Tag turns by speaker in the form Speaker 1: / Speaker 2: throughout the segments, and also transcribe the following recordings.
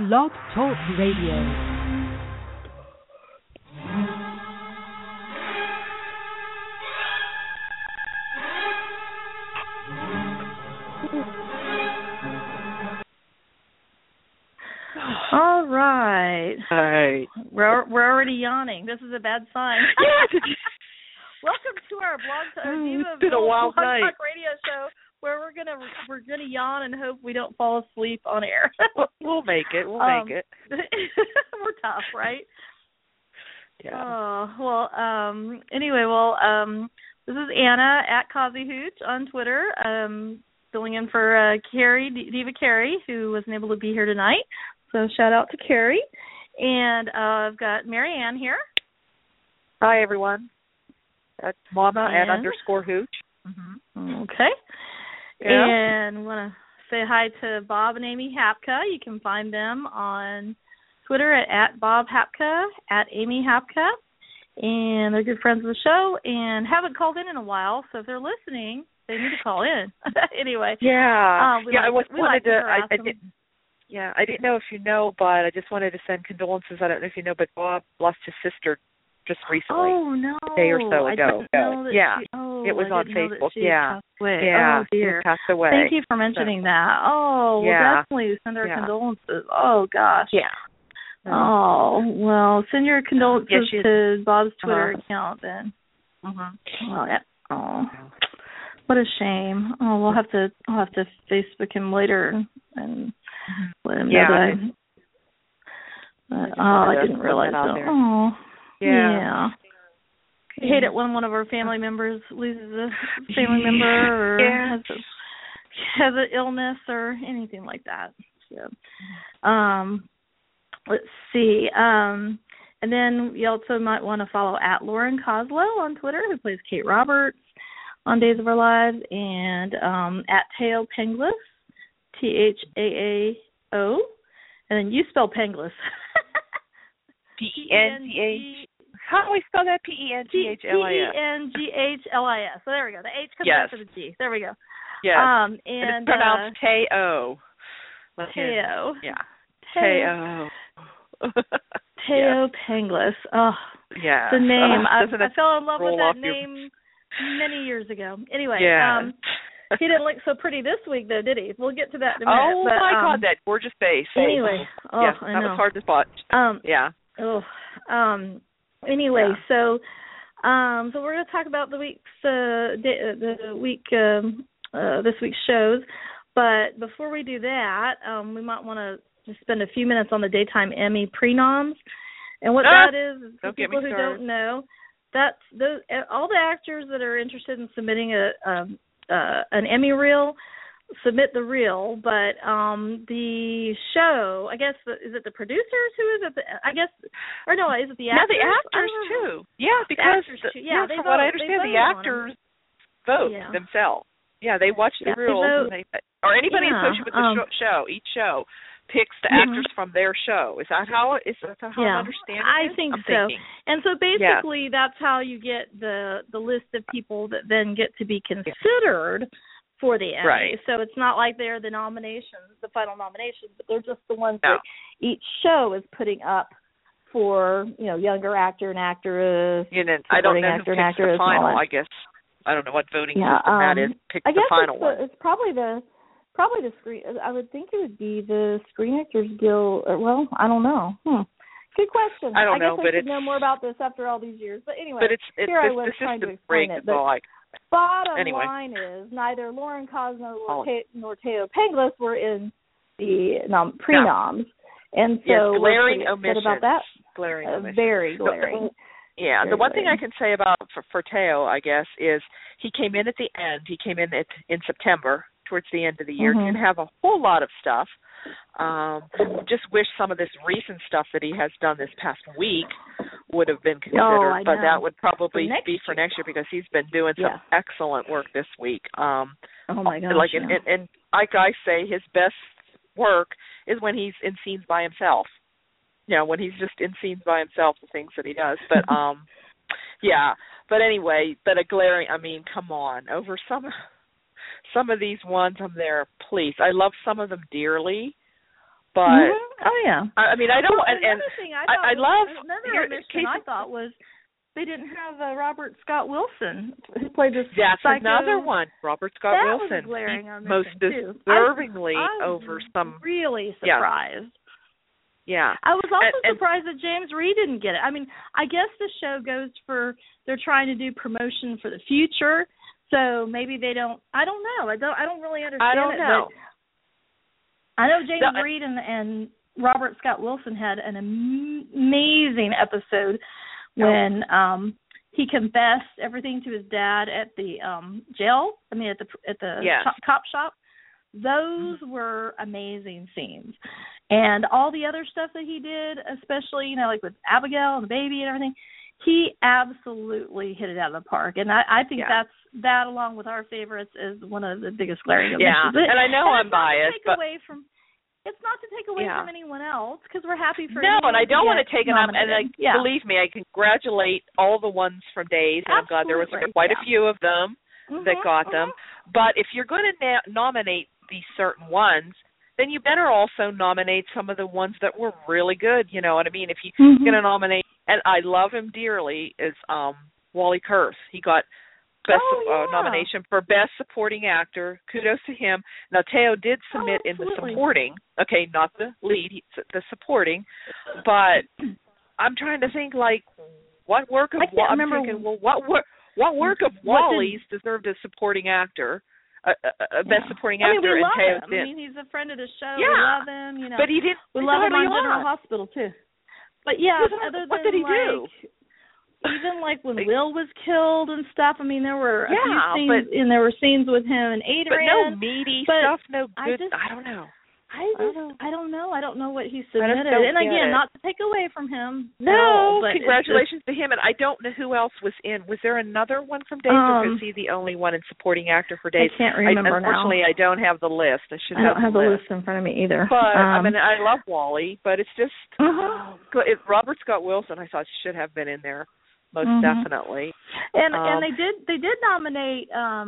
Speaker 1: Blog Talk Radio.
Speaker 2: All right.
Speaker 3: Hi.
Speaker 2: We're already yawning. This is a bad sign. Welcome to our
Speaker 3: It's been a wild
Speaker 2: Blog
Speaker 3: night.
Speaker 2: Talk radio show where we're gonna yawn and hope we don't fall asleep on air.
Speaker 3: We'll make it. We're
Speaker 2: tough, right?
Speaker 3: Yeah.
Speaker 2: Anyway, this is Anna at Kazi Hooch on Twitter, filling in for Carrie, Diva Carrie, who wasn't able to be here tonight. So shout out to Carrie. And I've got Mary Ann here.
Speaker 3: Hi, everyone. That's Mama
Speaker 2: And?
Speaker 3: at _Hooch.
Speaker 2: Mm-hmm. Okay.
Speaker 3: Yeah.
Speaker 2: And want to say hi to Bob and Amy Hapka. You can find them on Twitter at Bob Hapka, at Amy Hapka. And they're good friends of the show and haven't called in a while. So if they're listening, they need to call in. Anyway.
Speaker 3: Yeah. I didn't know if you know, but I just wanted to send condolences. I don't know if you know, but Bob lost his sister just recently.
Speaker 2: Oh, no.
Speaker 3: A day or so ago.
Speaker 2: I didn't know that
Speaker 3: it was on Facebook.
Speaker 2: Passed away.
Speaker 3: Yeah.
Speaker 2: Oh, dear.
Speaker 3: She passed away.
Speaker 2: Thank you for mentioning that. Oh, well, definitely send our condolences. Oh, gosh.
Speaker 3: Yeah.
Speaker 2: Oh, well, send your condolences to Bob's Twitter account then.
Speaker 3: Mm-hmm.
Speaker 2: Well, oh, what a shame. Oh, I'll have to Facebook him later and let him know that I didn't realize that. Oh, yeah. I hate it when one of our family members loses a family member or has an illness or anything like that. So, let's see. And then you also might want to follow at Lauren Koslow on Twitter, who plays Kate Roberts on Days of Our Lives, and at Teo Penglis, Thaao, and then you spell Penglis.
Speaker 3: P-E-N-G-H. How do we spell that? P-E-N-G-H-L-I-S.
Speaker 2: P-E-N-G-H-L-I-S. So there we go. The H comes after the G. There we go.
Speaker 3: Yes.
Speaker 2: And
Speaker 3: it's pronounced Teo.
Speaker 2: Teo.
Speaker 3: Yeah. Teo.
Speaker 2: Teo Penglis. Oh,
Speaker 3: yeah.
Speaker 2: The name. I fell in love with that name many years ago. Anyway, he didn't look so pretty this week, though, did he? We'll get to that in a minute.
Speaker 3: Oh, my God, that gorgeous face.
Speaker 2: Anyway. Oh,
Speaker 3: yeah,
Speaker 2: I
Speaker 3: that
Speaker 2: know.
Speaker 3: was hard to spot.
Speaker 2: Anyway, so we're going to talk about this week's shows. But before we do that, we might want to just spend a few minutes on the Daytime Emmy prenoms. And what that is for people who don't know, that's all the actors that are interested in submitting an Emmy reel submit the reel, but the show, I guess, is it the producers who is it? Is it the actors?
Speaker 3: Yeah, the actors too. Yeah, because from what I understand, the actors vote themselves. Yeah, they watch the reels, or anybody associated with the show. Each show picks the actors from their show. Is that how I'm understanding it?
Speaker 2: I think so. And so basically, that's how you get the list of people that then get to be considered for the Emmy.
Speaker 3: Right.
Speaker 2: So it's not like they're the final nominations, but they're just the ones that each show is putting up for, younger actor and actress.
Speaker 3: I don't know who picks the final, I guess. I don't know what voting system that is. Pick the final one.
Speaker 2: It's probably the screen. I would think it would be the Screen Actors Guild. I don't know. Good question.
Speaker 3: I don't know,
Speaker 2: but I should know more about this after all these years. But anyway, here I was trying to explain it. But bottom line is neither Lauren Koslow nor Teo Penglis were in the prenoms, and so
Speaker 3: glaring
Speaker 2: we're
Speaker 3: omissions.
Speaker 2: about that.
Speaker 3: Glaring omissions.
Speaker 2: Very glaring.
Speaker 3: Yeah, the one thing I can say about for Teo, I guess, is he came in at the end. He came in September, towards the end of the year. Didn't have a whole lot of stuff. Just wish some of this recent stuff that he has done this past week would have been considered, but that would probably be for next year because he's been doing some excellent work this week.
Speaker 2: Oh my gosh!
Speaker 3: And like I say, his best work is when he's in scenes by himself. When he's just in scenes by himself, the things that he does. But but anyway, a glaring. I mean, come on, over some of these ones, I'm there. Please, I love some of them dearly, But
Speaker 2: oh yeah,
Speaker 3: I mean, I don't.
Speaker 2: Well,
Speaker 3: and
Speaker 2: another thing I
Speaker 3: love
Speaker 2: another omission I thought was they didn't have Robert Scott Wilson, who played this.
Speaker 3: That's
Speaker 2: psycho.
Speaker 3: Another one. Robert Scott Wilson.
Speaker 2: Was a glaring omission
Speaker 3: most deservingly
Speaker 2: I
Speaker 3: over some.
Speaker 2: Really surprised.
Speaker 3: Yeah.
Speaker 2: I was also surprised that James Reed didn't get it. I mean, I guess the show goes for they're trying to do promotion for the future, so maybe they don't. I don't know. I don't really understand.
Speaker 3: I don't know.
Speaker 2: But I know James Reed and Robert Scott Wilson had an amazing episode when he confessed everything to his dad at the jail. I mean, at the cop shop. Those were amazing scenes. And all the other stuff that he did, especially, you know, like with Abigail and the baby and everything, he absolutely hit it out of the park. And I think that, along with our favorites, is one of the biggest glaring omissions.
Speaker 3: Yeah, and I know I'm biased, but
Speaker 2: it's not to take away from anyone else, because we're happy for
Speaker 3: no, and I don't want to take it up.
Speaker 2: And
Speaker 3: believe me, I congratulate all the ones from Days, and I'm glad there was quite a few of them that got them. But if you're going to nominate these certain ones, then you better also nominate some of the ones that were really good. You know what I mean? If you're going to nominate, and I love him dearly, is Wally Kurth. He got nomination for Best Supporting Actor. Kudos to him. Now, Teo did submit in the supporting. Okay, not the lead, the supporting. But I'm trying to think, like, what work of what work of Wally's deserved a supporting actor? Best supporting actor,
Speaker 2: we
Speaker 3: and
Speaker 2: love
Speaker 3: Teo
Speaker 2: him.
Speaker 3: did.
Speaker 2: I mean, he's a friend of the show. Yeah. We love him. You know,
Speaker 3: but he did.
Speaker 2: We love him on General Hospital too. But yeah, other than
Speaker 3: what did he do?
Speaker 2: Even like when Will was killed and stuff. I mean, there were a few scenes,
Speaker 3: and
Speaker 2: there were scenes with him and Adrian.
Speaker 3: But no meaty stuff. No good. I don't know.
Speaker 2: I don't know. I don't know what he submitted. And again, not to take away from him.
Speaker 3: No,
Speaker 2: but
Speaker 3: congratulations to him. And I don't know who else was in. Was there another one from Days, or was he the only one in supporting actor for Days?
Speaker 2: I can't remember
Speaker 3: unfortunately,
Speaker 2: now.
Speaker 3: I don't have the list. I
Speaker 2: don't have the list in front of me either.
Speaker 3: But I mean, I love Wally, but it's just Robert Scott Wilson. I thought should have been in there most definitely.
Speaker 2: And they did nominate.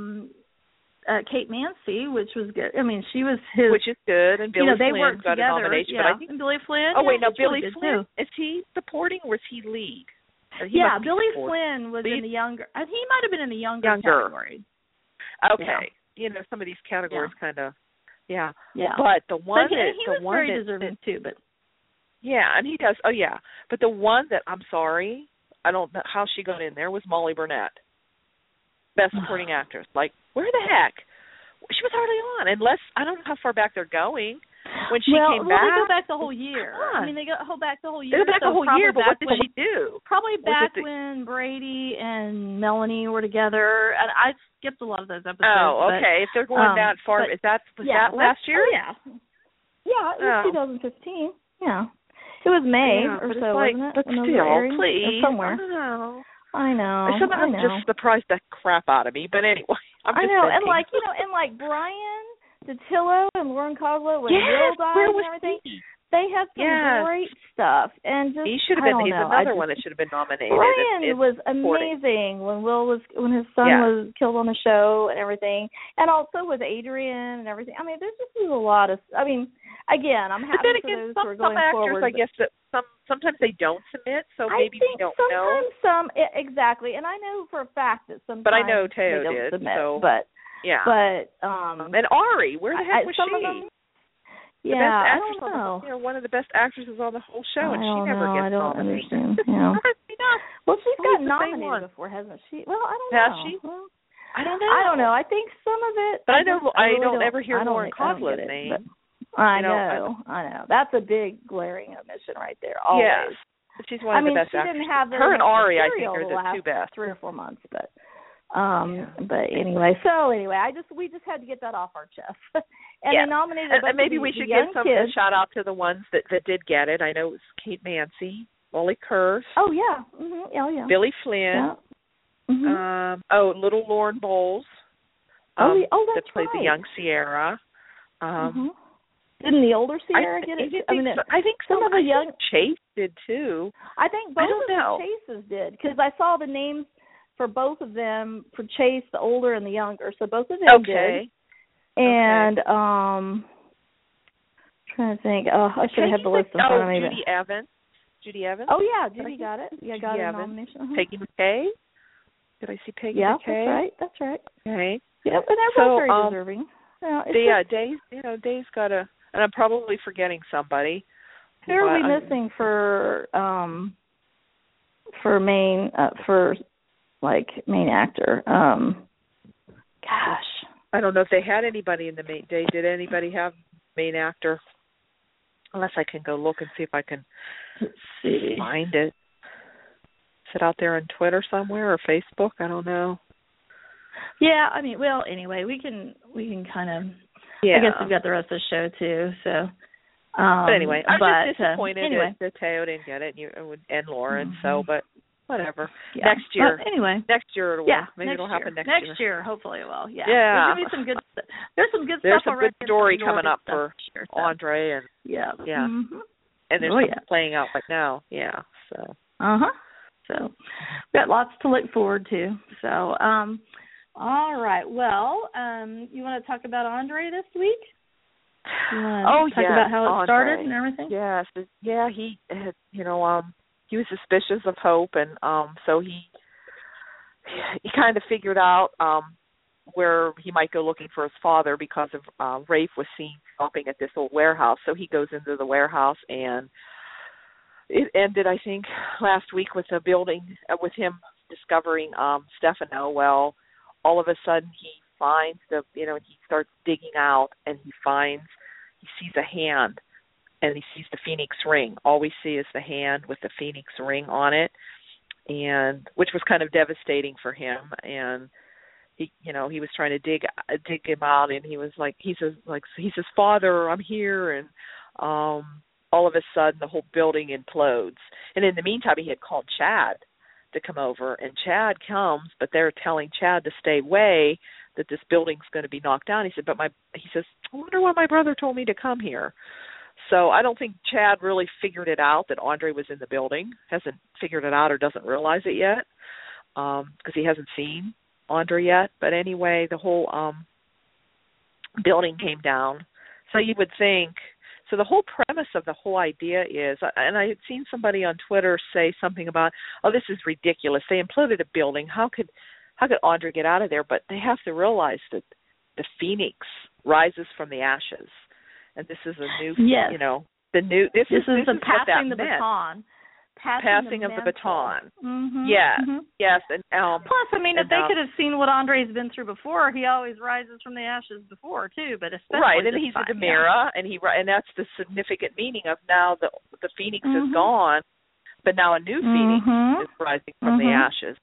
Speaker 2: Kate Mansi, which was good. I mean, she was his...
Speaker 3: Which is good, and Billy
Speaker 2: they
Speaker 3: Flynn
Speaker 2: worked
Speaker 3: got
Speaker 2: together,
Speaker 3: a nomination.
Speaker 2: Yeah.
Speaker 3: But I think,
Speaker 2: and Billy Flynn?
Speaker 3: Oh, wait, no, Billy
Speaker 2: really
Speaker 3: Flynn, is he supporting or is he lead?
Speaker 2: Billy Flynn was in the younger... he might have been in the younger category.
Speaker 3: Okay. You know, some of these categories kind of... Yeah. But the one
Speaker 2: he was very deserving, too, but...
Speaker 3: Yeah, and he does. Oh, yeah. But the one that, I'm sorry, I don't know how she got in there, was Molly Burnett. Best supporting actress. Like, where the heck? She was hardly on, unless, I don't know how far back they're going. When she came back.
Speaker 2: They go back the whole year. I mean, they go back the whole year.
Speaker 3: They go back the whole year, but what did she do?
Speaker 2: Probably back when Brady and Melanie were together. And I skipped a lot of those episodes.
Speaker 3: Oh, okay. If they're going that far, was that last year?
Speaker 2: Yeah, it was 2015. Yeah. It was May or so, wasn't it?
Speaker 3: But still, please.
Speaker 2: Somewhere. I know.
Speaker 3: Sometimes just surprised the crap out of me. But anyway,
Speaker 2: I know, and like Brian DiTillo and Lauren Kozloff when Will died and everything. They had some great stuff, and just
Speaker 3: he should have been. He's another one that should have been nominated.
Speaker 2: Brian was amazing when his son was killed on the show and everything, and also with Adrian and everything. I mean, there's just a lot of. I mean, again, I'm happy for those who are going forward.
Speaker 3: I guess that sometimes they don't submit, so maybe we don't know.
Speaker 2: Exactly, and I know for a fact that sometimes.
Speaker 3: But I know Teo
Speaker 2: did.
Speaker 3: Submit,
Speaker 2: so, but
Speaker 3: and Ari, where the heck was she?
Speaker 2: Yeah,
Speaker 3: I
Speaker 2: don't know.
Speaker 3: One of the best actresses on the whole show, and she never gets nominated.
Speaker 2: I don't understand. Yeah. Well, she's got nominated before, hasn't she? Well, I don't know.
Speaker 3: Has she? Well, I don't know.
Speaker 2: I don't know. I think some of it.
Speaker 3: But I don't ever hear Lauren Kozloff's name.
Speaker 2: I know. That's a big glaring omission right there. Always.
Speaker 3: Yes. She's one of the best actresses. Her and Ari, I think, are the two best.
Speaker 2: 3 or 4 months, but. But anyway, we just had to get that off our chest. And they nominated a bunch
Speaker 3: and maybe we should give a shout out to the ones that did get it. I know it was Kate Mansi, Wally Kurth.
Speaker 2: Oh yeah. Mm-hmm. Oh yeah.
Speaker 3: Billy Flynn.
Speaker 2: Yeah. Mm-hmm.
Speaker 3: Little Lauren Bowles.
Speaker 2: That's
Speaker 3: that played the young Sierra.
Speaker 2: Didn't the older Sierra get it?
Speaker 3: I think some of the young Chase did too.
Speaker 2: I think both of the Chases did, because I saw the names for both of them, for Chase, the older and the younger. So both of them did. And Trying to think. Oh, I should have had the list in front of me.
Speaker 3: Judy Evans.
Speaker 2: Oh yeah, Judy got it. Yeah, got a nomination. Uh-huh.
Speaker 3: Peggy McKay. Did I see Peggy
Speaker 2: McKay?
Speaker 3: Yeah,
Speaker 2: that's right.
Speaker 3: Okay.
Speaker 2: Yep, and they're both very deserving.
Speaker 3: Day's got a, and I'm probably forgetting somebody.
Speaker 2: Who are we missing for main main actor? Gosh,
Speaker 3: I don't know if they had anybody in the main. Did anybody have main actor? Unless I can go look and see if I can find it. Is it out there on Twitter somewhere or Facebook? I don't know.
Speaker 2: Yeah, I mean, well, anyway, we can kind of. Yeah. I guess we've got the rest of the show too. So.
Speaker 3: But anyway, I'm just disappointed that Teo didn't get it, and Lauren. Mm-hmm. So, but whatever. Yeah. Next year.
Speaker 2: But anyway.
Speaker 3: Next year it will. Yeah. Maybe it'll happen next year.
Speaker 2: Next year, hopefully it will. Yeah.
Speaker 3: Yeah.
Speaker 2: There's gonna be some good. There's some good
Speaker 3: stuff
Speaker 2: already.
Speaker 3: There's some good story coming up for Andre and.
Speaker 2: Yeah.
Speaker 3: Yeah.
Speaker 2: Mm-hmm.
Speaker 3: And there's something playing out right now. Yeah. So.
Speaker 2: So we've got lots to look forward to. So, all right. Well, you want to talk about Andre this week? Talk about how it started and everything?
Speaker 3: Yes. Yeah, he had, he was suspicious of Hope, and so he kind of figured out where he might go looking for his father because of Rafe was seen stopping at this old warehouse. So he goes into the warehouse, and it ended, I think, last week with with him discovering Stefano. Well, all of a sudden he finds he starts digging out, and he sees a hand, and he sees the Phoenix ring. All we see is the hand with the Phoenix ring on it, and which was kind of devastating for him. And he was trying to dig him out, and he says, "Father, I'm here," and all of a sudden the whole building implodes. And in the meantime, he had called Chad to come over, and Chad comes, but they're telling Chad to stay away, that this building's going to be knocked down. He said, he says, I wonder why my brother told me to come here. So I don't think Chad really figured it out that Andre was in the building, hasn't figured it out or doesn't realize it yet, because he hasn't seen Andre yet. But anyway, the whole building came down. So you would think, so the whole premise of the whole idea is, and I had seen somebody on Twitter say something about, oh, this is ridiculous. They imploded a building. How could Andre get out of there? But they have to realize that the Phoenix rises from the ashes, and this is a new, this is passing the baton. Passing of the baton.
Speaker 2: Mm-hmm.
Speaker 3: Yeah.
Speaker 2: Mm-hmm.
Speaker 3: Yes. And
Speaker 2: plus, I mean, if they could have seen what Andre's been through before, he always rises from the ashes before too. But especially
Speaker 3: right, and he's a Demira, and that's the significant meaning of now the Phoenix is gone, but now a new Phoenix is rising from the ashes.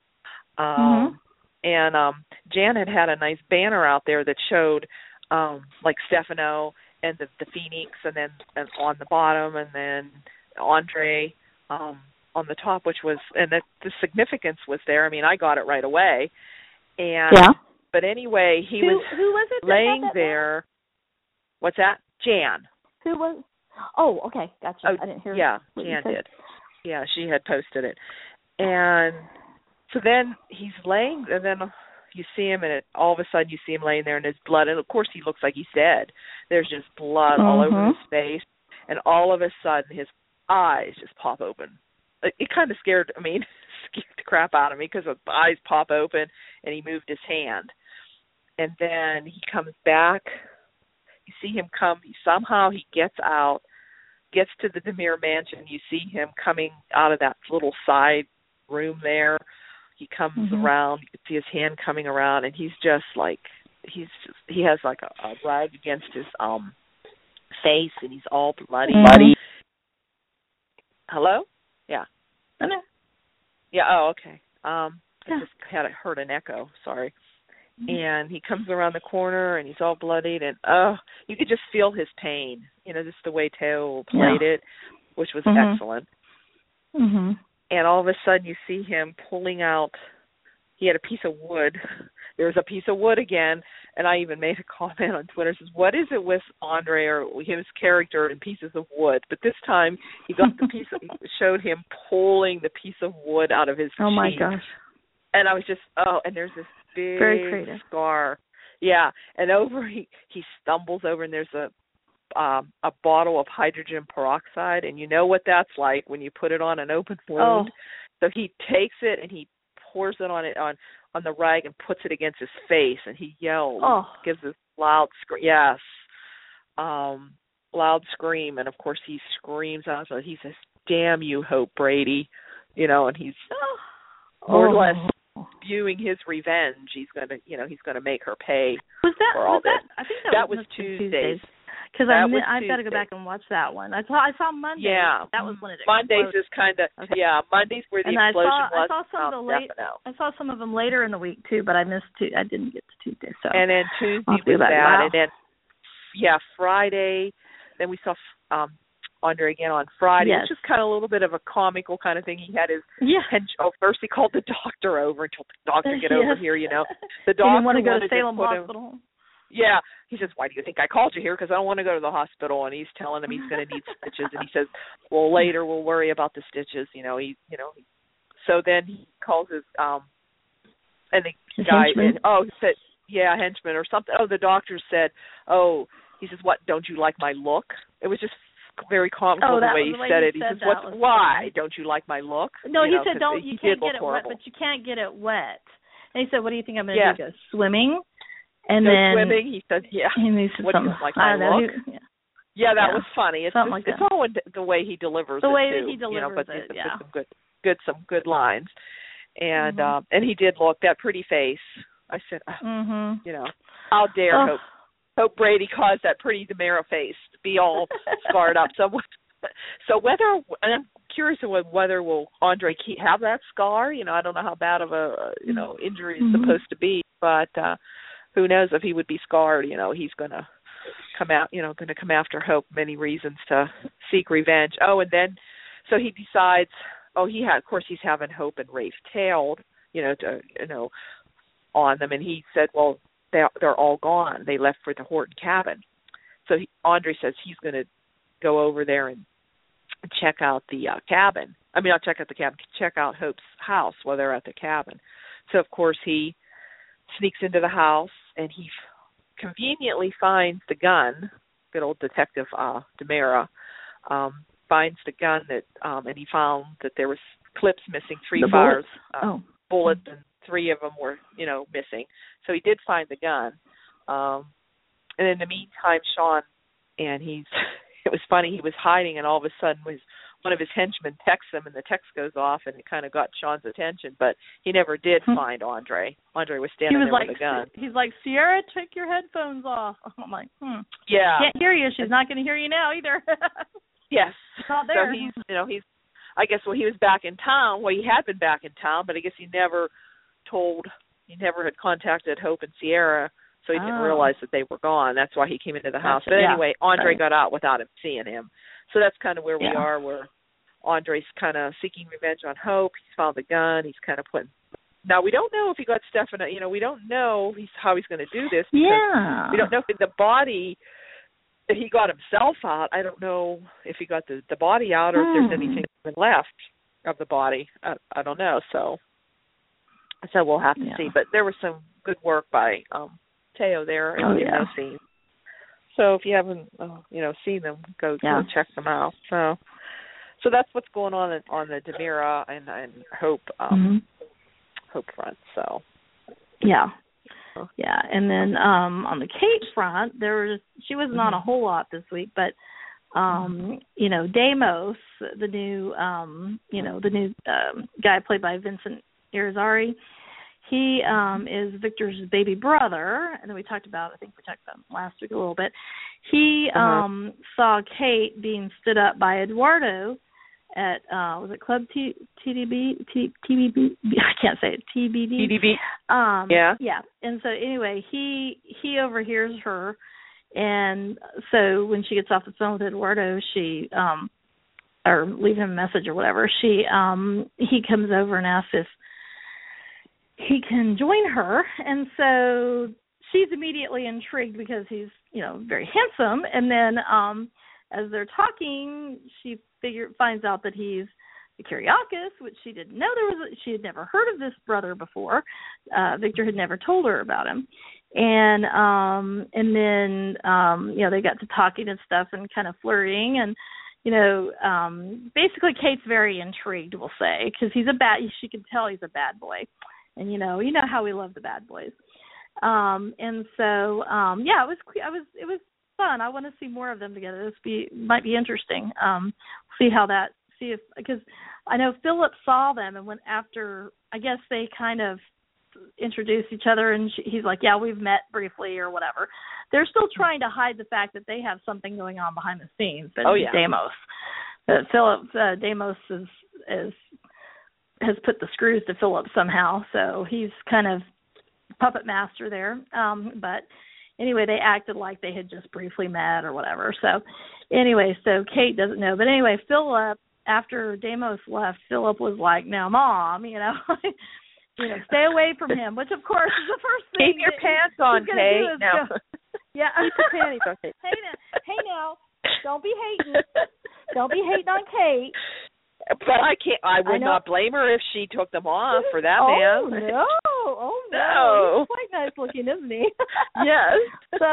Speaker 3: And Jan had a nice banner out there that showed like Stefano and the Phoenix, and then on the bottom, and then Andre on the top, which was, and the significance was there. I mean, I got it right away. And but anyway, who
Speaker 2: was it
Speaker 3: laying there. What's that? Jan.
Speaker 2: Who was? Oh, okay, gotcha.
Speaker 3: Oh,
Speaker 2: I didn't hear.
Speaker 3: Yeah, Jan did. Yeah, she had posted it, and so then he's laying, and then you see him, and all of a sudden you see him laying there in his blood, and of course he looks like he's dead. There's just blood all over his face, and all of a sudden his eyes just pop open. It kind of scared the crap out of me, because his eyes pop open, and he moved his hand. And then he comes back. You see him come. Somehow he gets out, gets to the Demir mansion. You see him coming out of that little side room there. He comes around. You can see his hand coming around, and he's just like, he has like a rag against his face, and he's all bloody. Hello? Yeah.
Speaker 2: Hello.
Speaker 3: Yeah. Oh, okay. I just heard an echo. Sorry. And he comes around the corner, and he's all bloodied, and you could just feel his pain. Just the way Teo played it, which was excellent. And all of a sudden, you see him pulling out. He had a piece of wood. There was a piece of wood again, and I even made a comment on Twitter. Says, "What is it with Andre or his character and pieces of wood?" But this time, he got the piece. Showed him pulling the piece of wood out of his cheek.
Speaker 2: Oh my gosh!
Speaker 3: And I was just, and there's this big
Speaker 2: very creative
Speaker 3: scar. Yeah, and he stumbles over, and there's a a bottle of hydrogen peroxide, and you know what that's like when you put it on an open wound.
Speaker 2: Oh.
Speaker 3: So he takes it and he pours it on the rag and puts it against his face, and he yells, gives this loud scream. Yes, loud scream, and of course he screams out. So he says, "Damn you, Hope Brady," and he's more or less viewing his revenge. He's gonna make her pay for all this.
Speaker 2: I think
Speaker 3: that was Tuesdays.
Speaker 2: Because I've got to go back and watch that one. I saw Mondays.
Speaker 3: Yeah,
Speaker 2: that was when it
Speaker 3: Mondays
Speaker 2: exploded.
Speaker 3: is kind of Mondays where the explosion was.
Speaker 2: I saw some of them later in the week too, but I missed I didn't get to Tuesday. So
Speaker 3: and then Tuesday was that,
Speaker 2: wow.
Speaker 3: and then Friday. Then we saw Andre again on Friday, which is kind of a little bit of a comical kind of thing. He had his first he called the doctor over and told the doctor get over here. The doctor
Speaker 2: he didn't want to go to Salem Hospital.
Speaker 3: Yeah, he says, "Why do you think I called you here? Because I don't want to go to the hospital." And he's telling him he's going to need stitches, and he says, "Well, later we'll worry about the stitches." So then he calls his and the guy, he said, henchman or something. Oh, the doctor said, he says, "What? Don't you like my look?" It was just very comical the way he said it. He says, "Why don't you like my look?"
Speaker 2: No, he said, "Don't. You can't get it wet, but you can't get it wet." And he said, "What do you think I'm going to do? Go swimming?" And then
Speaker 3: swimming, he said,
Speaker 2: And he said,
Speaker 3: "What do you like my look?" That was funny. It's all in the way he delivers
Speaker 2: the way
Speaker 3: it,
Speaker 2: that he delivers
Speaker 3: but
Speaker 2: it.
Speaker 3: Some good lines, and he did look that pretty face. I said, how dare Hope Brady cause that pretty DiMera face to be all scarred up. So and I'm curious whether will Andre have that scar. I don't know how bad of a injury it's supposed to be, but who knows if he would be scarred. He's going to come out. Going to come after Hope. Many reasons to seek revenge. Oh, and then so he decides. He's having Hope and Rafe tailed. On them, and he said, "Well, they're all gone. They left for the Horton cabin." So Andre says he's going to go over there and check out the cabin. I mean, not check out the cabin, check out Hope's house while they're at the cabin. So, of course, he sneaks into the house, and he conveniently finds the gun. Good old Detective DiMera finds the gun and he found that there was clips missing, bullets, and 3 of them were, missing. So he did find the gun. And in the meantime, Sean, and it was funny, he was hiding, and all of a sudden one of his henchmen texts him, and the text goes off, and it kind of got Sean's attention, but he never did find Andre. Andre was standing there with a gun.
Speaker 2: He's like, "Sierra, take your headphones off." I'm like,
Speaker 3: Yeah.
Speaker 2: Can't hear you. She's not going to hear you now either.
Speaker 3: Yes.
Speaker 2: It's not there.
Speaker 3: So he's, I guess, he was back in town. Well, he had been back in town, but I guess he never had contacted Hope and Sierra, so he didn't realize that they were gone. That's why he came into the house. But anyway, Andre got out without him seeing him. So that's kind of where we are, where Andre's kind of seeking revenge on Hope. He's found the gun. He's kind of putting... Now, we don't know if he got Stefano. We don't know how he's going to do this.
Speaker 2: Yeah.
Speaker 3: We don't know if the body... If he got himself out, I don't know if he got the body out or if there's anything left of the body. I don't know. So we'll have to see. But there was some good work by Teo there in those scenes. So if you haven't, seen them, go check them out. So that's what's going on the DiMera and Hope Hope front. So
Speaker 2: and then on the Kate front, she wasn't on a whole lot this week, but Deimos, the new guy played by Vincent Irizarry, he is Victor's baby brother, and then we talked about him last week a little bit. He saw Kate being stood up by Eduardo at was it Club TDB? I can't say it. TBD. Yeah. And so anyway, he overhears her, and so when she gets off the phone with Eduardo, she or leave him a message or whatever, he comes over and asks if he can join her, and so she's immediately intrigued because he's very handsome, and then as they're talking, she finds out that he's a Kyriakis, which she didn't know she had never heard of this brother before. Victor had never told her about him. and then they got to talking and stuff and kind of flirting, and basically Kate's very intrigued, we'll say, because she can tell he's a bad boy, and you know how we love the bad boys. And so it was fun. I want to see more of them together. Might be interesting. Because I know Philip saw them and went after, I guess they kind of introduced each other, and he's like, yeah, we've met briefly or whatever. They're still trying to hide the fact that they have something going on behind the scenes. But Deimos, Deimos has put the screws to Philip somehow, so he's kind of puppet master there. But anyway, they acted like they had just briefly met or whatever. So anyway, so Kate doesn't know. But anyway, Philip, after Deimos left, Philip was like, "Now, Mom, stay away from him." Which, of course, is the first thing.
Speaker 3: Keep your pants on, Kate. Now,
Speaker 2: keep
Speaker 3: your panties on, Kate.
Speaker 2: Hey, now, don't be hating. Don't be hating on Kate.
Speaker 3: But I would not blame her if she took them off for that man.
Speaker 2: No. He's quite nice looking, isn't he?
Speaker 3: Yes.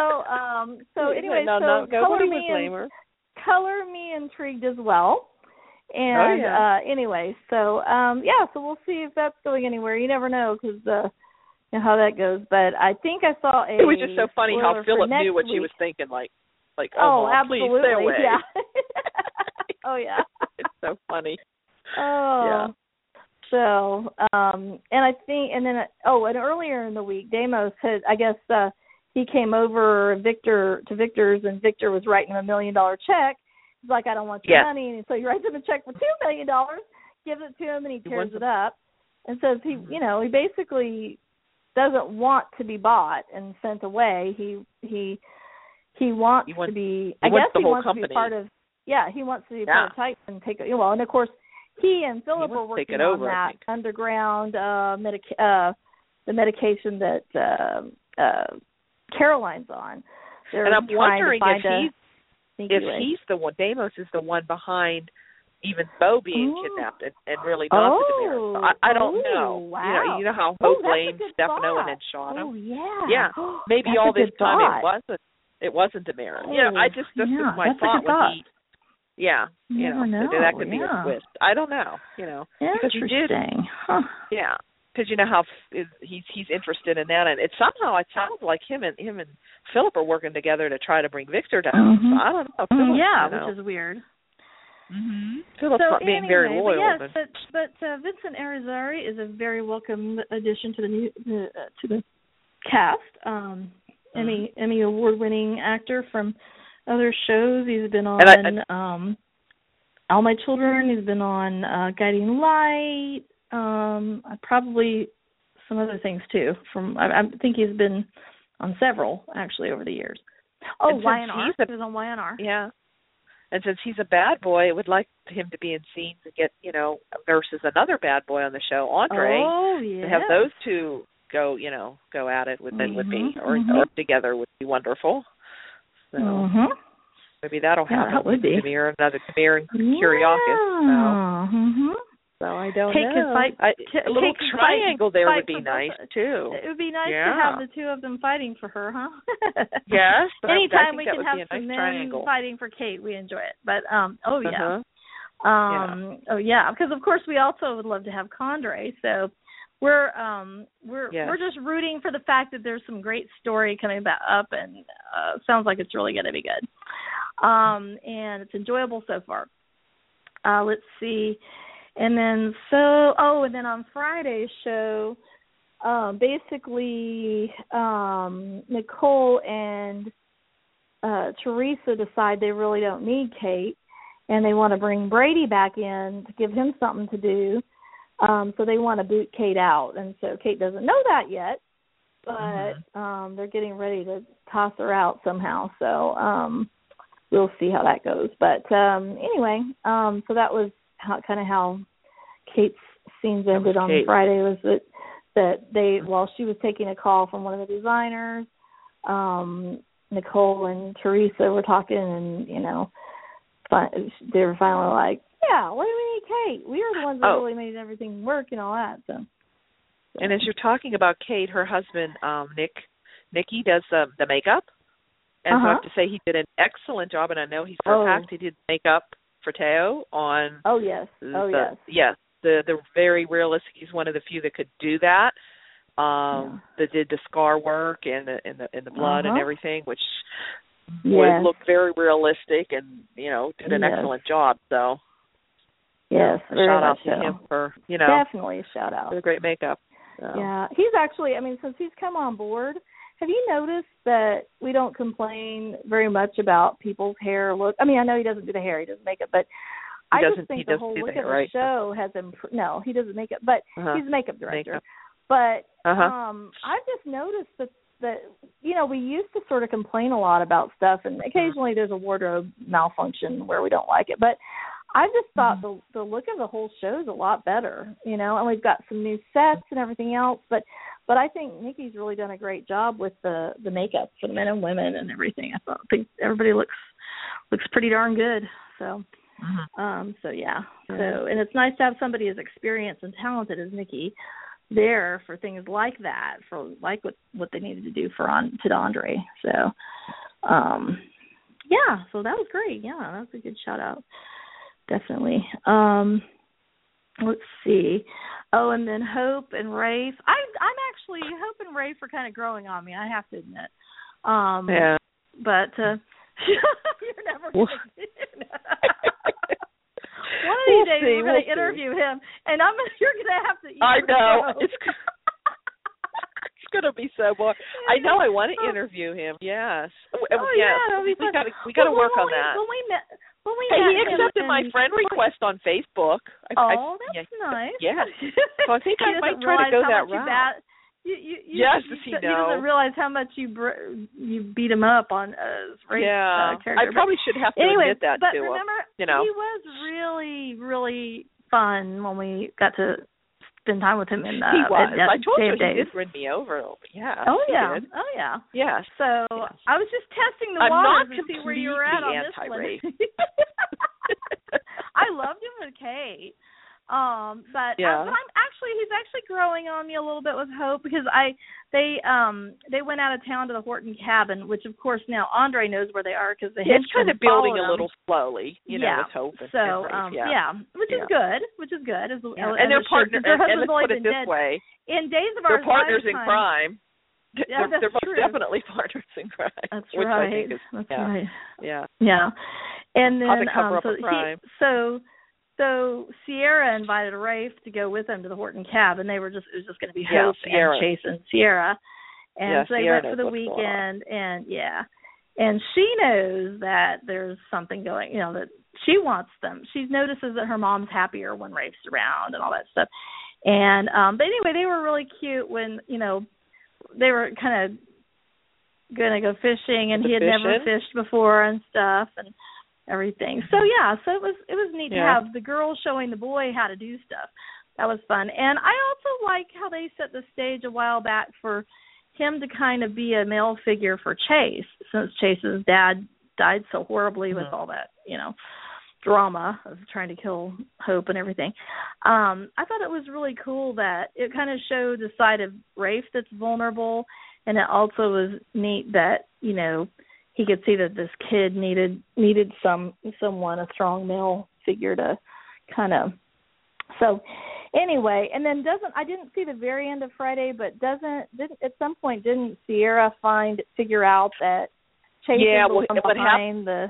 Speaker 2: So anyway,
Speaker 3: nobody would blame her.
Speaker 2: Color me intrigued as well. And anyway, so we'll see if that's going anywhere. You never know, because how that goes. But I think I saw
Speaker 3: it was just so funny how Philip knew what she was thinking. Like, Mom,
Speaker 2: absolutely,
Speaker 3: please stay away.
Speaker 2: Yeah. Oh yeah.
Speaker 3: It's so funny.
Speaker 2: Oh. Yeah. So, and I think, and earlier in the week, Deimos had, I guess, he came over to Victor's, and Victor was writing him $1 million check. He's like, I don't want your money, and so he writes him a check for $2 million, gives it to him, and he tears it up, and says he basically doesn't want to be bought and sent away. He wants to be. I guess he wants to be part of. Yeah, he wants to be part of Titan and take it. Well, and of course, he and Philip were working on that underground the medication that Caroline's on.
Speaker 3: And I'm wondering if he's the one. Deimos is the one behind even Bo being kidnapped and really not the Damaris. So I don't know.
Speaker 2: Wow.
Speaker 3: You know how Hope blamed Stefano and then Shauna.
Speaker 2: Oh yeah.
Speaker 3: Yeah. Maybe all this time it wasn't Damaris. This is my thought when he. Yeah, that could be a twist. I don't know, because he did.
Speaker 2: Huh.
Speaker 3: Yeah, because how he's interested in that, and it sounds like him and Philip are working together to try to bring Victor down.
Speaker 2: Mm-hmm.
Speaker 3: So I don't know. Philip,
Speaker 2: which is weird.
Speaker 3: Mm-hmm. Philip's not being very loyal.
Speaker 2: But Vincent Irizarry is a very welcome addition to the cast. Emmy award-winning actor from other shows. He's been on All My Children. He's been on Guiding Light. Probably some other things too. I think he's been on several actually over the years. Oh, YNR. He was on YNR.
Speaker 3: Yeah. And since he's a bad boy, I would like him to be in scenes and get versus another bad boy on the show, Andre.
Speaker 2: Oh yeah.
Speaker 3: To have those two go at it would be or together would be wonderful. So maybe that'll happen.
Speaker 2: That would be.
Speaker 3: Demir and Kiriakis. So I don't know. A little triangle there would be nice too.
Speaker 2: It would be nice to have the two of them fighting for her, huh?
Speaker 3: Yes.
Speaker 2: Anytime we can have some men fighting for Kate, we enjoy it. But because of course we also would love to have Condre. So we're just rooting for the fact that there's some great story coming back up, and sounds like it's really going to be good. And it's enjoyable so far. Let's see. And then on Friday's show, basically Nicole and Teresa decide they really don't need Kate, and they want to bring Brady back in to give him something to do. So they want to boot Kate out, and so Kate doesn't know that yet, but they're getting ready to toss her out somehow. So we'll see how that goes. But anyway, so that was how Kate's scenes ended on Friday. Was that they, while she was taking a call from one of the designers, Nicole and Teresa were talking, and they were finally like, yeah, why do we need Kate? We are the ones that really made everything work and all that. So.
Speaker 3: And as you're talking about Kate, her husband, Nick Nikki does the makeup. And so I have to say he did an excellent job, and I know he's for a fact he did makeup for Teo on.
Speaker 2: Oh yes,
Speaker 3: yes. The very realistic. He's one of the few that could do that. That did the scar work and the blood and everything, which would look very realistic, and did an excellent job. So
Speaker 2: yes,
Speaker 3: a shout out to him for
Speaker 2: definitely a shout out
Speaker 3: for the great makeup. So.
Speaker 2: Yeah, he's actually. I mean, since he's come on board, have you noticed that we don't complain very much about people's hair look? I mean, I know he doesn't do the hair, he does makeup, but I just think the whole look of the show has improved. No, he doesn't make it, but he's a makeup director.
Speaker 3: Makeup.
Speaker 2: But I've just noticed that we used to sort of complain a lot about stuff, and occasionally there's a wardrobe malfunction where we don't like it. But I just thought the look of the whole show is a lot better, and we've got some new sets and everything else. But I think Nikki's really done a great job with the makeup for the men and women and everything. I think everybody looks pretty darn good. So. So yeah. So and it's nice to have somebody as experienced and talented as Nikki there for things like that, for like what they needed to do to Andre. So so that was great. Yeah, that was a good shout out. Definitely. Let's see. Oh, and then Hope and Rafe. I'm actually Hope and Rafe are kind of growing on me, I have to admit. But you're never going to one of these days we're going to interview him, and you're going to have to eat.
Speaker 3: I know. It's going to be so boring. I know. I want to interview him. Yes. We got to work on that. He accepted my friend request on Facebook.
Speaker 2: That's nice.
Speaker 3: Yeah. So I think I might try to go that route. Yes, does he know?
Speaker 2: He doesn't realize how much you beat him up on race character.
Speaker 3: I probably should have to admit that
Speaker 2: but
Speaker 3: to him.
Speaker 2: Remember, he was really, really fun when we got to spend time with him in the.
Speaker 3: He was. I told you
Speaker 2: he
Speaker 3: did win me over. Yeah.
Speaker 2: Oh yeah.
Speaker 3: Did.
Speaker 2: Oh yeah.
Speaker 3: Yes.
Speaker 2: So I was just testing the waters to see where you were at on this one. I loved him with Kate. But he's actually growing on me a little bit with Hope, because they went out of town to the Horton cabin, which of course now Andre knows where they are because the
Speaker 3: it's kind of building a little slowly, with Hope. Which is good. And they're partners. And let's put it this way:
Speaker 2: in Days of Our
Speaker 3: Lifetime, they're partners in
Speaker 2: lifetime,
Speaker 3: crime.
Speaker 2: Yeah,
Speaker 3: they're both
Speaker 2: true.
Speaker 3: definitely partners in crime.
Speaker 2: That's
Speaker 3: which
Speaker 2: right.
Speaker 3: I think is,
Speaker 2: That's right.
Speaker 3: Yeah.
Speaker 2: Yeah. And then
Speaker 3: how to cover up a crime.
Speaker 2: So Sierra invited Rafe to go with them to the Horton cab, and it was just going to be Hope and Chase and Sierra. And so they
Speaker 3: Sierra
Speaker 2: went for the weekend, and she knows that there's something going, that she wants them. She notices that her mom's happier when Rafe's around and all that stuff. And but anyway, they were really cute when, they were kind of going to go fishing, and he had never fished before and stuff, and everything. So so it was neat to have the girls showing the boy how to do stuff. That was fun. And I also like how they set the stage a while back for him to kind of be a male figure for Chase, since Chase's dad died so horribly with all that, drama of trying to kill Hope and everything. I thought it was really cool that it kind of showed the side of Rafe that's vulnerable, and it also was neat that, he could see that this kid needed someone, a strong male figure to kind of. So anyway, and then I didn't see the very end of Friday, but didn't at some point didn't Sierra figure out that Chase was behind the.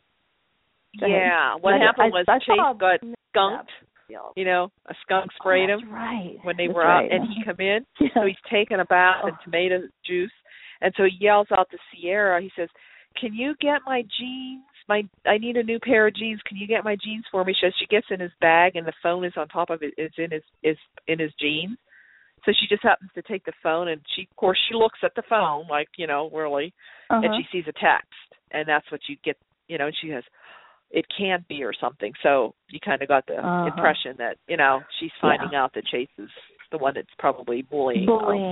Speaker 3: Yeah, what happened was Chase got skunked. A skunk sprayed him when they were out, and he come in, so he's taking a bath in tomato juice, and so he yells out to Sierra. He says, "Can you get my jeans? I need a new pair of jeans. Can you get my jeans for me?" So she gets in his bag, and the phone is on top of it. It's in his jeans. So she just happens to take the phone, and she looks at the phone like really, and she sees a text, and that's what you get. And she says, "It can't be," or something. So you kind of got the impression that she's finding out that Chase is the one that's probably bullying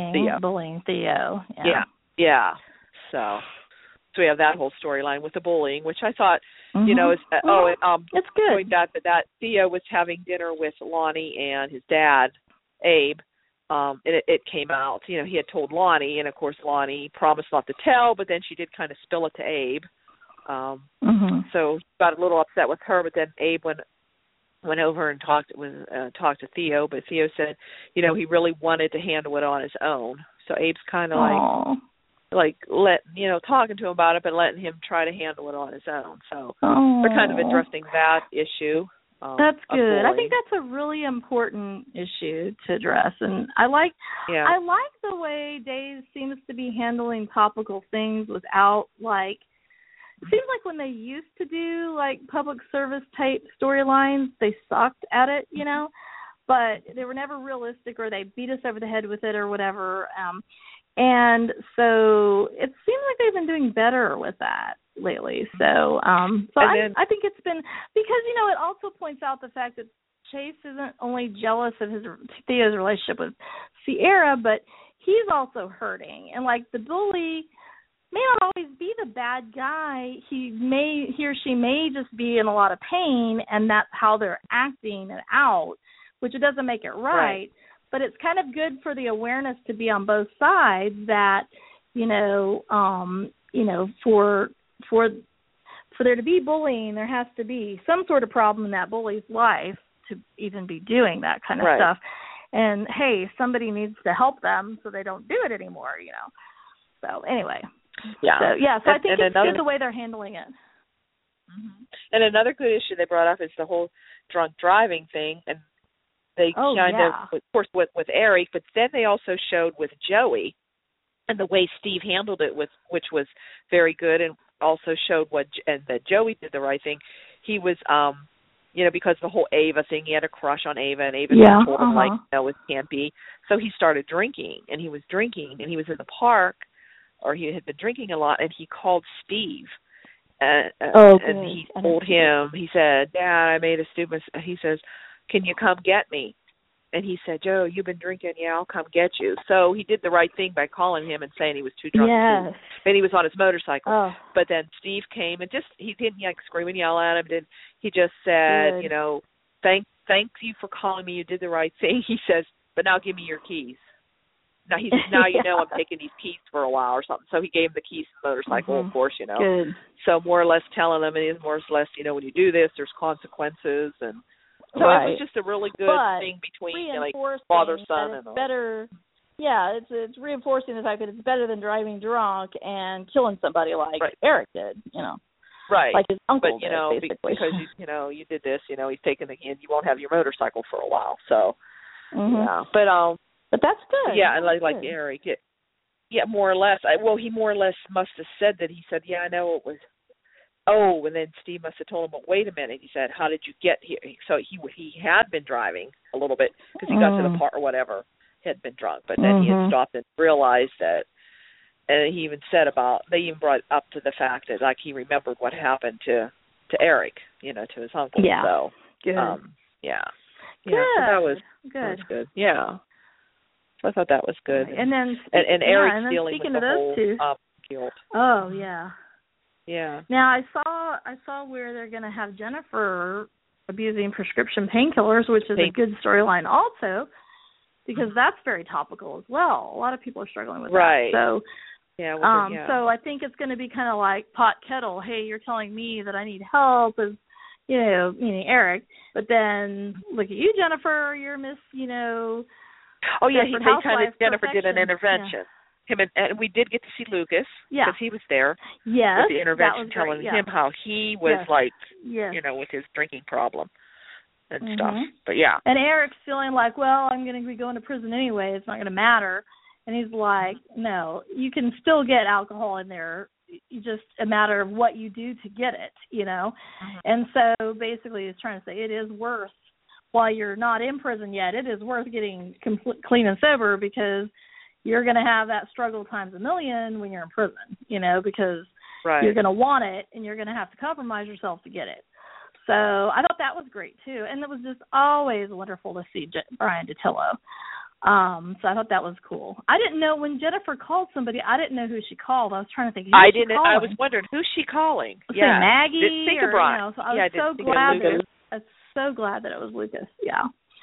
Speaker 2: Theo.
Speaker 3: Yeah. So we have that whole storyline with the bullying, which I thought, is
Speaker 2: it's good.
Speaker 3: That Theo was having dinner with Lonnie and his dad, Abe, it came out. You know, he had told Lonnie, and of course Lonnie promised not to tell, but then she did kind of spill it to Abe. So he got a little upset with her, but then Abe went over and talked to Theo, but Theo said, you know, he really wanted to handle it on his own. So Abe's kind of talking to him about it, but letting him try to handle it on his own. So they're kind of addressing that issue.
Speaker 2: That's good. I think that's a really important issue to address, and I like the way Dave seems to be handling topical things without it seems like when they used to do public service type storylines, they sucked at it, you know, but they were never realistic, or they beat us over the head with it or whatever. And so it seems like they've been doing better with that lately. So I think it's been, because, you know, it also points out the fact that Chase isn't only jealous of Theo's relationship with Sierra, but he's also hurting. And the bully may not always be the bad guy. He or she may just be in a lot of pain, and that's how they're acting it out, which it doesn't make it right. But it's kind of good for the awareness to be on both sides that, for there to be bullying, there has to be some sort of problem in that bully's life to even be doing that kind of stuff. And, hey, somebody needs to help them so they don't do it anymore, you know. So, anyway. So I think it's good the way they're handling it.
Speaker 3: And another good issue they brought up is the whole drunk driving thing. And they of course, with Eric, but then they also showed with Joey and the way Steve handled it, which was very good, and also showed that Joey did the right thing. He was, because of the whole Ava thing, he had a crush on Ava, and Ava told him, no, it can't be. So he started drinking, and he was in the park, or he had been drinking a lot, and he called Steve. And he told him, he said, Dad, I made a stupid, he says, can you come get me? And he said, Joe, you've been drinking. Yeah, I'll come get you. So he did the right thing by calling him and saying he was too drunk.
Speaker 2: Yes.
Speaker 3: And he was on his motorcycle. Oh. But then Steve came and he didn't scream and yell at him. He just said, thank you for calling me. You did the right thing. He says, but now give me your keys. Now I'm taking these keys for a while or something. So he gave him the keys to the motorcycle, of course,
Speaker 2: Good.
Speaker 3: So more or less telling them, more or less, when you do this, there's consequences. And so it was just a really good thing between father, son, and
Speaker 2: better. Yeah, it's reinforcing the fact that it's better than driving drunk and killing somebody like Eric did,
Speaker 3: Right.
Speaker 2: Like his uncle
Speaker 3: did,
Speaker 2: basically.
Speaker 3: Because you did this, he's taking you won't have your motorcycle for a while. So yeah. But that's good. Yeah, like Eric. More or less. He more or less must have said that. He said, yeah, I know it was. Oh, and then Steve must have told him, well, wait a minute. He said, how did you get here? So he had been driving a little bit because he got to the part or whatever, had been drunk. But then he had stopped and realized that, and he even said they even brought up to the fact that, he remembered what happened to Eric, to his uncle.
Speaker 2: Yeah.
Speaker 3: So,
Speaker 2: good.
Speaker 3: Yeah.
Speaker 2: Good.
Speaker 3: So that was
Speaker 2: good.
Speaker 3: Yeah. So I thought that was good.
Speaker 2: Right. And then
Speaker 3: Eric's dealing with the whole guilt.
Speaker 2: Oh, yeah.
Speaker 3: Yeah.
Speaker 2: Now I saw where they're going to have Jennifer abusing prescription painkillers, which is a good storyline also, because that's very topical as well. A lot of people are struggling with that. So so I think it's going to be kind of like pot kettle. Hey, you're telling me that I need help, as meaning Eric, but then look at you, Jennifer. You're Miss,
Speaker 3: Oh yeah, Jennifer did an intervention.
Speaker 2: Yeah.
Speaker 3: Him and we did get to see Lucas because he was there.
Speaker 2: Yes,
Speaker 3: with the intervention, telling him how he was with his drinking problem and stuff. But
Speaker 2: and Eric's feeling like, well, I'm going to be going to prison anyway. It's not going to matter. And he's like, no, you can still get alcohol in there. It's just a matter of what you do to get it, And so basically, he's trying to say it is worth, while you're not in prison yet, it is worth getting clean and sober, because you're going to have that struggle times a million when you're in prison, because you're going to want it and you're going to have to compromise yourself to get it. So I thought that was great, too. And it was just always wonderful to see Brian Dattilo. So I thought that was cool. I didn't know when Jennifer called somebody, I didn't know who she called. I was trying to think,
Speaker 3: I was wondering, who's she calling?
Speaker 2: Maggie?
Speaker 3: Think of Brian.
Speaker 2: So I was so glad that it was Lucas. Yeah.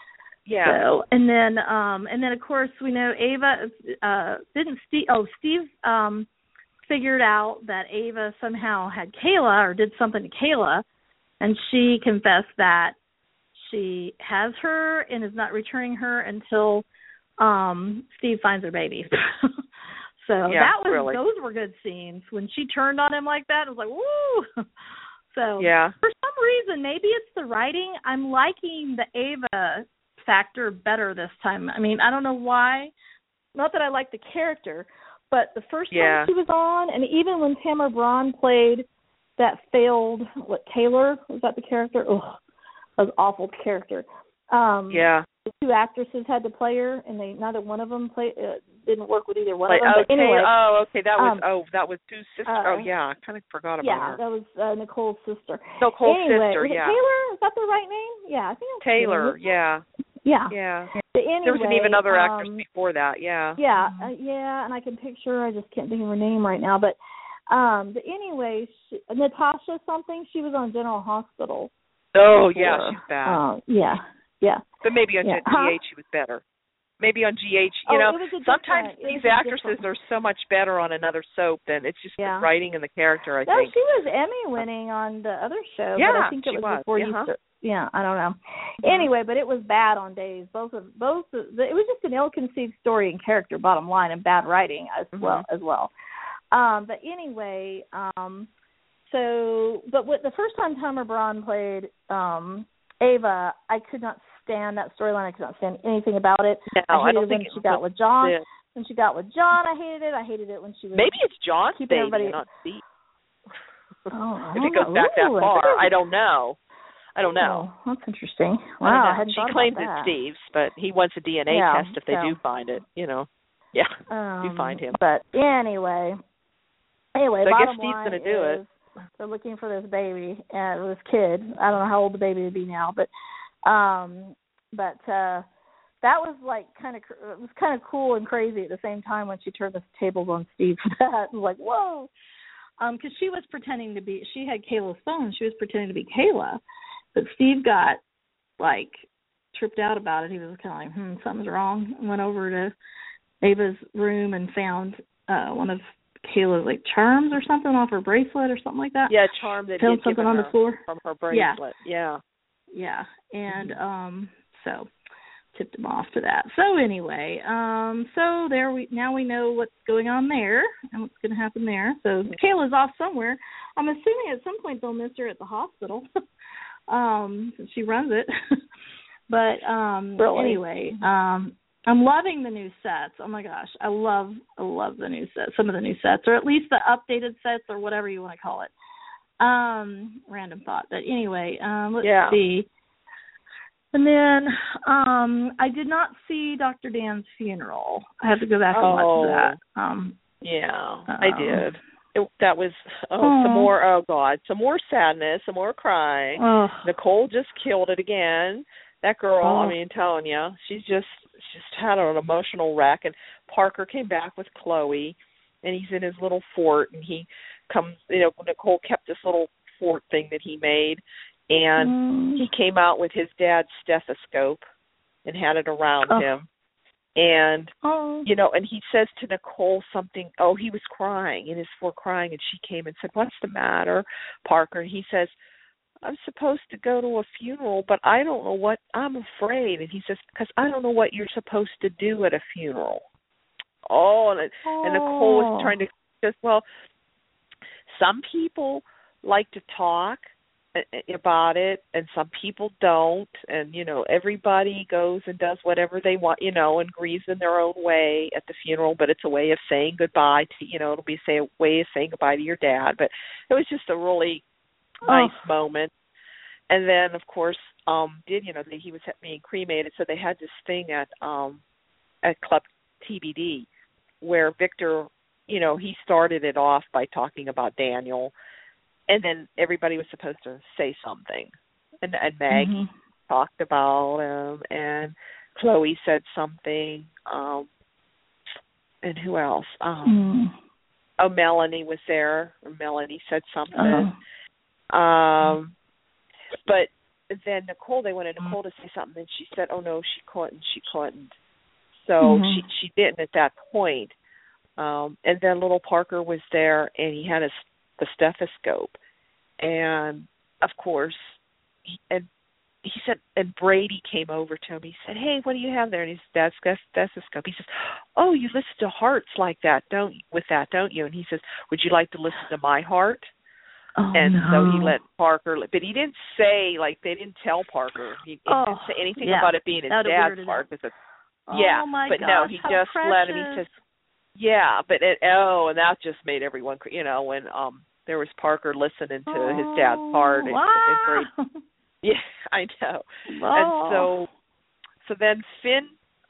Speaker 3: Yeah.
Speaker 2: So, and then of course we know Ava Steve figured out that Ava somehow had Kayla or did something to Kayla, and she confessed that she has her and is not returning her until Steve finds her baby. So those were good scenes. When she turned on him like that, it was like, woo! So for some reason, maybe it's the writing, I'm liking the Ava factor better this time. I mean, I don't know why. Not that I like the character, but the first time she was on, and even when Tamara Braun played that failed, Taylor, was that the character? Ugh, that was an awful character. The two actresses had to play her, and neither one of them didn't work with either one of them. But anyway,
Speaker 3: that was Sue's sister. I kind of forgot about her.
Speaker 2: Yeah, that was Nicole's sister.
Speaker 3: Nicole's sister,
Speaker 2: was it Taylor? Is that the right name? Yeah, I think it was
Speaker 3: Taylor. Yeah. But anyway, there was even other actors before that. Yeah, and I can picture. I just can't think of her name right now. But anyway, Natasha something. She was on General Hospital. Oh before. She's bad.
Speaker 2: Yeah.
Speaker 3: But maybe on GH she was better. Maybe on GH, sometimes these actresses are so much better on another soap than it's just the writing and the character, I think.
Speaker 2: No, she was Emmy winning on the other show, but I think it was before you started. Yeah, I don't know. Anyway, but it was bad on days. It was just an ill-conceived story and character, bottom line, and bad writing as well. But anyway, but the first time Tamara Braun played Ava, I could not stand that storyline. I could not stand anything about it.
Speaker 3: No,
Speaker 2: I hated
Speaker 3: it when
Speaker 2: she got with John. When she got with John, I hated it. I hated it when she was
Speaker 3: maybe it's John's baby, not Steve. If it goes back that far, I don't know.
Speaker 2: Oh, that's interesting. Wow, I hadn't
Speaker 3: she claims it's Steve's, but he wants a DNA test if they do find it. Do find him.
Speaker 2: But anyway,
Speaker 3: so I guess Steve's going to do it.
Speaker 2: They're looking for this baby and this kid. I don't know how old the baby would be now, but that was like it was kind of cool and crazy at the same time when she turned the tables on Steve for that. It was like, whoa, because she was pretending to be. She had Kayla's phone. She was pretending to be Kayla, but Steve got like tripped out about it. He was kind of like, something's wrong. Went over to Ava's room and found one of Kayla's like charms or something off her bracelet or something like that.
Speaker 3: Yeah, charm that
Speaker 2: found something on the floor
Speaker 3: from her bracelet. Yeah.
Speaker 2: And so tipped him off to that. So anyway, so now we know what's going on there and what's going to happen there. So Kayla's off somewhere. I'm assuming at some point they'll miss her at the hospital. Since she runs it. But anyway, I'm loving the new sets. Oh my gosh, I love the new sets. Some of the new sets, or at least the updated sets, or whatever you want to call it. Random thought, but anyway, let's see. And then I did not see Dr. Dan's funeral. I have to go back and watch that.
Speaker 3: I did. That was some more sadness, some more crying. Nicole just killed it again. That girl, I mean, telling you, she's just had an emotional wreck. And Parker came back with Chloe, and he's in his little fort, and he comes, Nicole kept this little fort thing that he made, and he came out with his dad's stethoscope and had it around him. And, and he says to Nicole something, he was crying, in his fort crying, and she came and said, "What's the matter, Parker?" And he says, "I'm supposed to go to a funeral, but I don't know what, I'm afraid." And he says, "Because I don't know what you're supposed to do at a funeral." And Nicole was trying to say, well, some people like to talk about it, and some people don't, and everybody goes and does whatever they want, and grieves in their own way at the funeral, but it's a way of saying goodbye to, it'll be a way of saying goodbye to your dad. But it was just a really nice moment. And then of course he was being cremated, so they had this thing at Club TBD where Victor, he started it off by talking about Daniel. And then everybody was supposed to say something. And Maggie talked about him, and Chloe said something. And who else? Melanie was there. Melanie said something. But then Nicole, they wanted Nicole to say something, and she said, "Oh no, she couldn't." So she didn't at that point. And then little Parker was there, and he had the stethoscope, and of course, he said, and Brady came over to him. He said, "Hey, what do you have there?" And he said, "That's stethoscope." He says, "Oh, you listen to hearts like that, don't you?" And he says, "Would you like to listen to my heart?"
Speaker 2: Oh,
Speaker 3: and
Speaker 2: no.
Speaker 3: so he let Parker, but he didn't say, like, they didn't tell Parker. He didn't say anything about it being his dad's heart.
Speaker 2: Oh, my
Speaker 3: but
Speaker 2: gosh,
Speaker 3: no, he just
Speaker 2: precious.
Speaker 3: let him. He says, "Yeah," but and that just made everyone, when there was Parker listening to his dad's heart.
Speaker 2: Wow.
Speaker 3: And yeah, I know.
Speaker 2: Oh.
Speaker 3: And so then Finn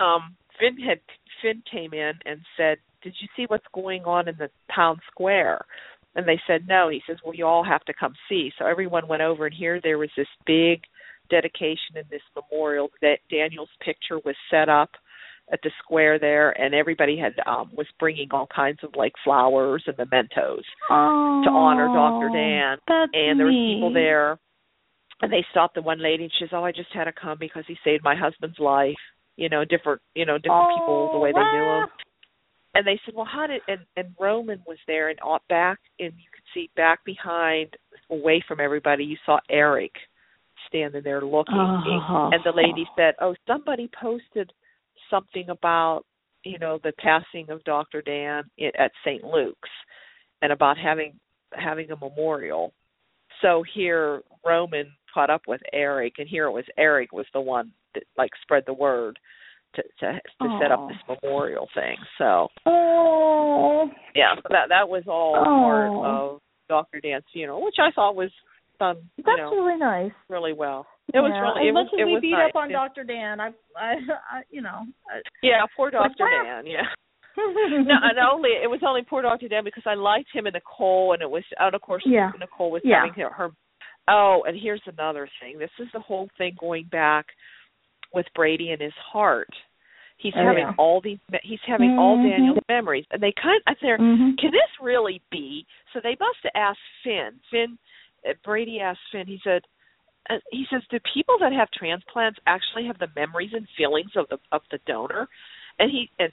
Speaker 3: came in and said, "Did you see what's going on in the town square?" And they said no. He says, "Well, you all have to come see." So everyone went over, and here there was this big dedication in this memorial that Daniel's picture was set up at the square there, and everybody had was bringing all kinds of like flowers and mementos to honor Dr. Dan. And there were people there, and they stopped the one lady, and she says, "Oh, I just had to come because he saved my husband's life." Different people, the way they knew him. And they said, "Well, how did?" And Roman was there, and back, and you could see back behind, away from everybody, you saw Eric standing there looking. And the lady said, "Oh, somebody posted something about, the passing of Dr. Dan at St. Luke's, and about having a memorial." So here Roman caught up with Eric, and here it was Eric was the one that like spread the word to set up this memorial thing. So yeah, so that was all part of Dr. Dan's funeral, which I thought was done.
Speaker 2: That's really nice.
Speaker 3: Really well. It was really.
Speaker 2: As much as we beat
Speaker 3: nice.
Speaker 2: up on Dr. Dan, I
Speaker 3: yeah, poor Dr. Dan. Yeah. No, it was only poor Dr. Dan because I liked him and Nicole, and it was, and of course, Nicole was having her. Oh, and here's another thing. This is the whole thing going back with Brady and his heart. He's having all these. He's having all Daniel's memories, and they can this really be? So they must have asked Finn. Brady asked Finn. He says, "Do people that have transplants actually have the memories and feelings of the donor?" And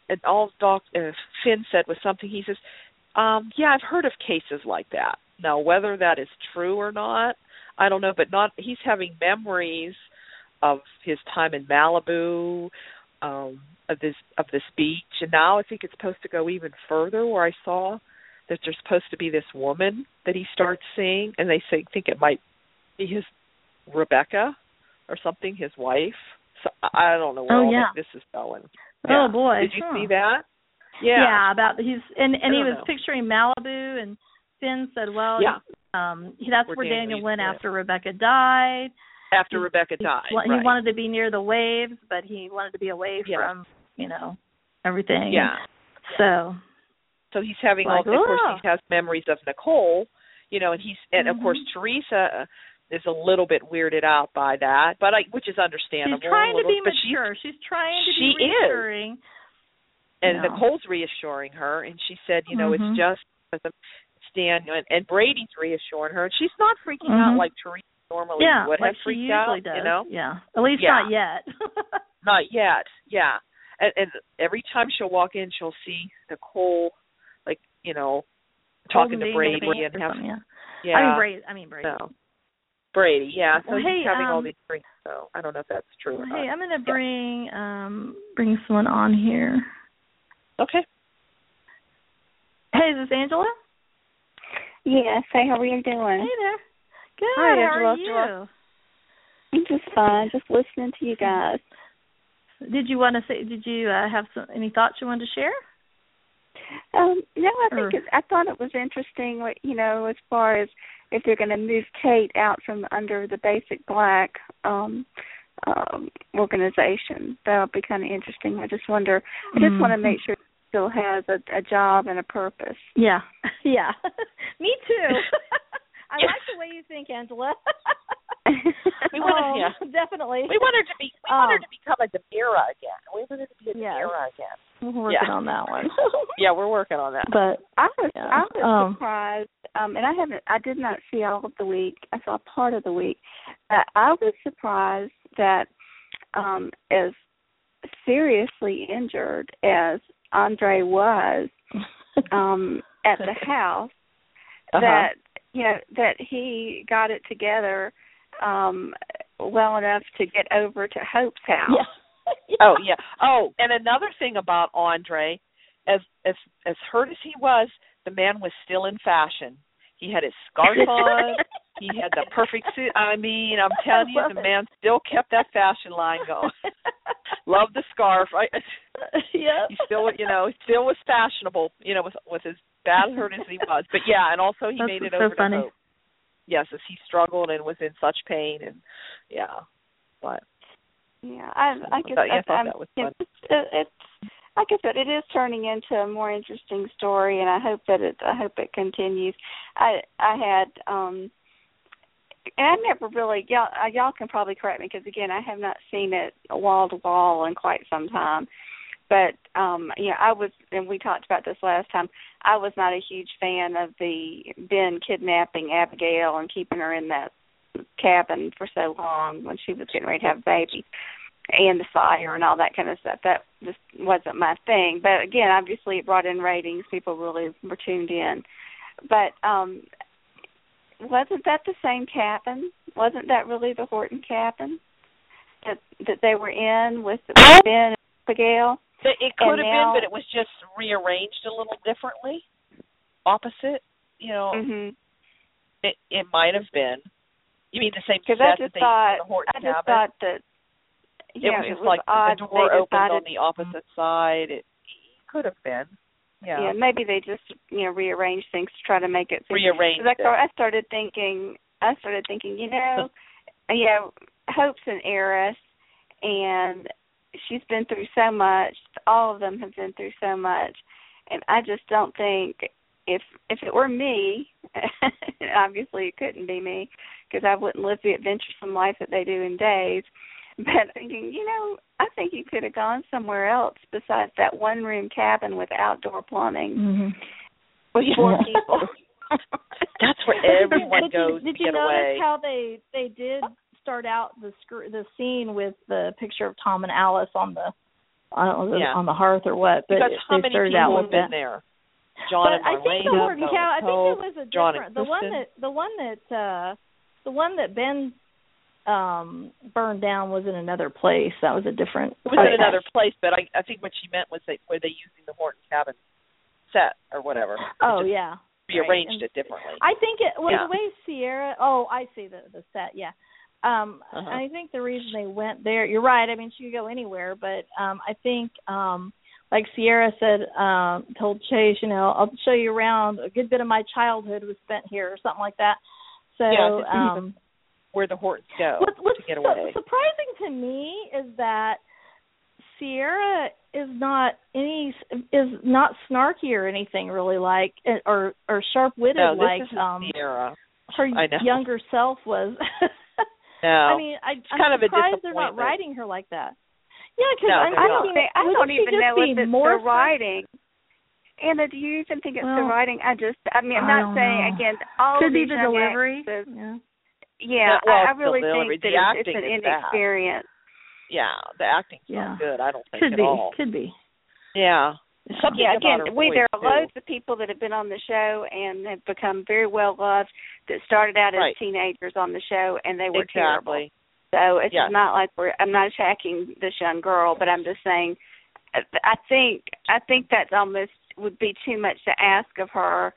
Speaker 3: Finn said was something. He says, "Yeah, I've heard of cases like that. Now, whether that is true or not, I don't know. But he's having memories of his time in Malibu, of this beach, and now I think it's supposed to go even further. Where I saw that there's supposed to be this woman that he starts seeing, and they think it might be his Rebecca or something, his wife. So I don't know where this is going."
Speaker 2: Yeah. Oh boy!
Speaker 3: Did you see that? Yeah.
Speaker 2: Yeah, about he was picturing Malibu, and Finn said, "Well, that's where Daniel went after Rebecca died."
Speaker 3: After Rebecca died,
Speaker 2: he wanted to be near the waves, but he wanted to be away from everything.
Speaker 3: Yeah.
Speaker 2: So
Speaker 3: he's having all. Of course, he has memories of Nicole, and of course Teresa is a little bit weirded out by that, but which is understandable.
Speaker 2: She's trying to be mature. She's trying to be reassuring.
Speaker 3: And Nicole's reassuring her, and she said, it's just Stan, and Brady's reassuring her, and she's not freaking out like Teresa normally would have freaked out.
Speaker 2: Does. Yeah, at least not yet.
Speaker 3: Not yet. Yeah, and every time she'll walk in, she'll see Nicole, talking to Brady and have.
Speaker 2: I mean Brady.
Speaker 3: No. Brady, yeah. So
Speaker 2: he's
Speaker 3: having all these drinks, so I don't know if that's true or not.
Speaker 2: Hey, I'm going to bring someone on here.
Speaker 3: Okay.
Speaker 2: Hey, is this Angela?
Speaker 4: Yes. Hey, how are you doing?
Speaker 2: Hey there. Good.
Speaker 3: Hi,
Speaker 2: how
Speaker 3: Angela.
Speaker 2: are you?
Speaker 4: I'm just fine. Just listening to you guys.
Speaker 2: Did you have any thoughts you wanted to share?
Speaker 4: No, I thought it was interesting, as far as if they're going to move Kate out from under the Basic Black organization. That'll be kind of interesting. I just want to make sure she still has a job and a purpose.
Speaker 2: Yeah. Me too. I like the way you think, Angela.
Speaker 3: Definitely. We want her to become a Demira again. We want her to be a Demira again.
Speaker 2: We're working on that one.
Speaker 3: Yeah, we're working on that.
Speaker 2: But
Speaker 4: I was surprised, and I did not see all of the week. I saw part of the week. I was surprised that as seriously injured as Andre was at the house, that that he got it together well enough to get over to Hope's house.
Speaker 2: Yeah.
Speaker 3: Oh, yeah. Oh, and another thing about Andre, as hurt as he was, the man was still in fashion. He had his scarf on. He had the perfect suit. I mean, I'm telling you, the man still kept that fashion line going. Love the scarf.
Speaker 2: Yeah.
Speaker 3: He still, still was fashionable, with as bad hurt as he was. But yeah, and also he made it over to Hope. Yes, as he struggled and was in such pain, and but.
Speaker 4: Yeah, I guess
Speaker 3: I thought that was fun.
Speaker 4: It's like I said, it is turning into a more interesting story, and I hope it continues. I had and I never really y'all can probably correct me because again I have not seen it wall to wall in quite some time. But I was, and we talked about this last time. I was not a huge fan of the Ben kidnapping Abigail and keeping her in that cabin for so long when she was getting ready to have a baby, and the fire and all that kind of stuff. That just wasn't my thing. But again, obviously it brought in ratings. People really were tuned in. But wasn't that the same cabin? Wasn't that really the Horton cabin that they were in with Ben and Abigail?
Speaker 3: It could have been, but it was just rearranged a little differently, opposite.
Speaker 4: Mm-hmm.
Speaker 3: It might have been. You mean the same set
Speaker 4: that
Speaker 3: they used in the Horton cabin?
Speaker 4: I just thought that
Speaker 3: it was just like the door opened on the opposite side. It could have been. Yeah,
Speaker 4: maybe they just rearranged things to try to make it
Speaker 3: rearranged.
Speaker 4: I started thinking, Hope's an heiress, and she's been through so much. All of them have been through so much, and I just don't think if it were me, obviously it couldn't be me because I wouldn't live the adventuresome life that they do in days. But thinking, I think you could have gone somewhere else besides that one-room cabin with outdoor plumbing with 4 people.
Speaker 3: That's where everyone goes to
Speaker 2: Did
Speaker 3: get
Speaker 2: you notice
Speaker 3: away.
Speaker 2: how they did start out the scene with the picture of Tom and Alice on the on the hearth or what? But
Speaker 3: because how many
Speaker 2: started
Speaker 3: people
Speaker 2: out
Speaker 3: have
Speaker 2: with
Speaker 3: been there? John
Speaker 2: but
Speaker 3: and Marlene.
Speaker 2: I think the Horton cabin. I think it was a
Speaker 3: John
Speaker 2: different. The one that Ben burned down was in another place. That was a different.
Speaker 3: It was in another place, but I think what she meant was were they using the Horton cabin set or whatever?
Speaker 2: Oh yeah.
Speaker 3: Rearranged it differently.
Speaker 2: I think it was the way Sierra. Oh, I see the set. Yeah. I think the reason they went there. You're right. I mean, she could go anywhere, but I think like Sierra said, told Chase, I'll show you around. A good bit of my childhood was spent here, or something like that. So
Speaker 3: where the Hortons go
Speaker 2: what's
Speaker 3: to get away.
Speaker 2: Surprising to me is that Sierra is not snarky or anything really like or sharp-witted like
Speaker 3: Sierra.
Speaker 2: Her younger self was.
Speaker 3: No,
Speaker 2: I mean, I'm
Speaker 3: kind of
Speaker 2: surprised they're not writing her like that. Yeah, because
Speaker 4: I don't even know if it's the writing. Anna, do you even think it's the writing? I'm not saying again. All
Speaker 2: could
Speaker 4: be
Speaker 2: the delivery.
Speaker 4: I really think that it's an inexperience.
Speaker 3: Yeah, the acting's not good. I don't think at all.
Speaker 2: Could be.
Speaker 3: Yeah.
Speaker 4: There are loads of people that have been on the show and have become very well loved that started out as teenagers on the show and they were terrible. So it's not like I'm not attacking this young girl, but I'm just saying I think that's almost would be too much to ask of her,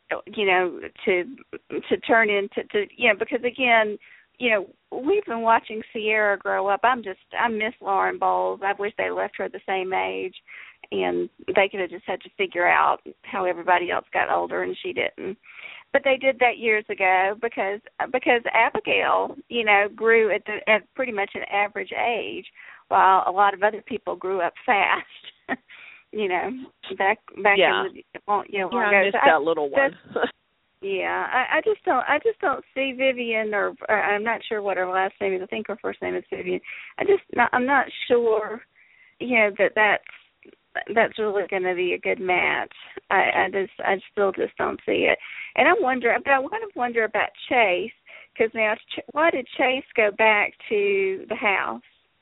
Speaker 4: to turn into because again, we've been watching Sierra grow up. I miss Lauren Bowles. I wish they left her the same age. And they could have just had to figure out how everybody else got older and she didn't. But they did that years ago because Abigail, grew at pretty much an average age, while a lot of other people grew up fast. Back in
Speaker 3: I missed that little one.
Speaker 4: I just don't see Vivian, or I'm not sure what her last name is. I think her first name is Vivian. I'm not sure, that's that's really going to be a good match. I still just don't see it. And I wonder, but I kind of wonder about Chase, because now why did Chase go back to the house?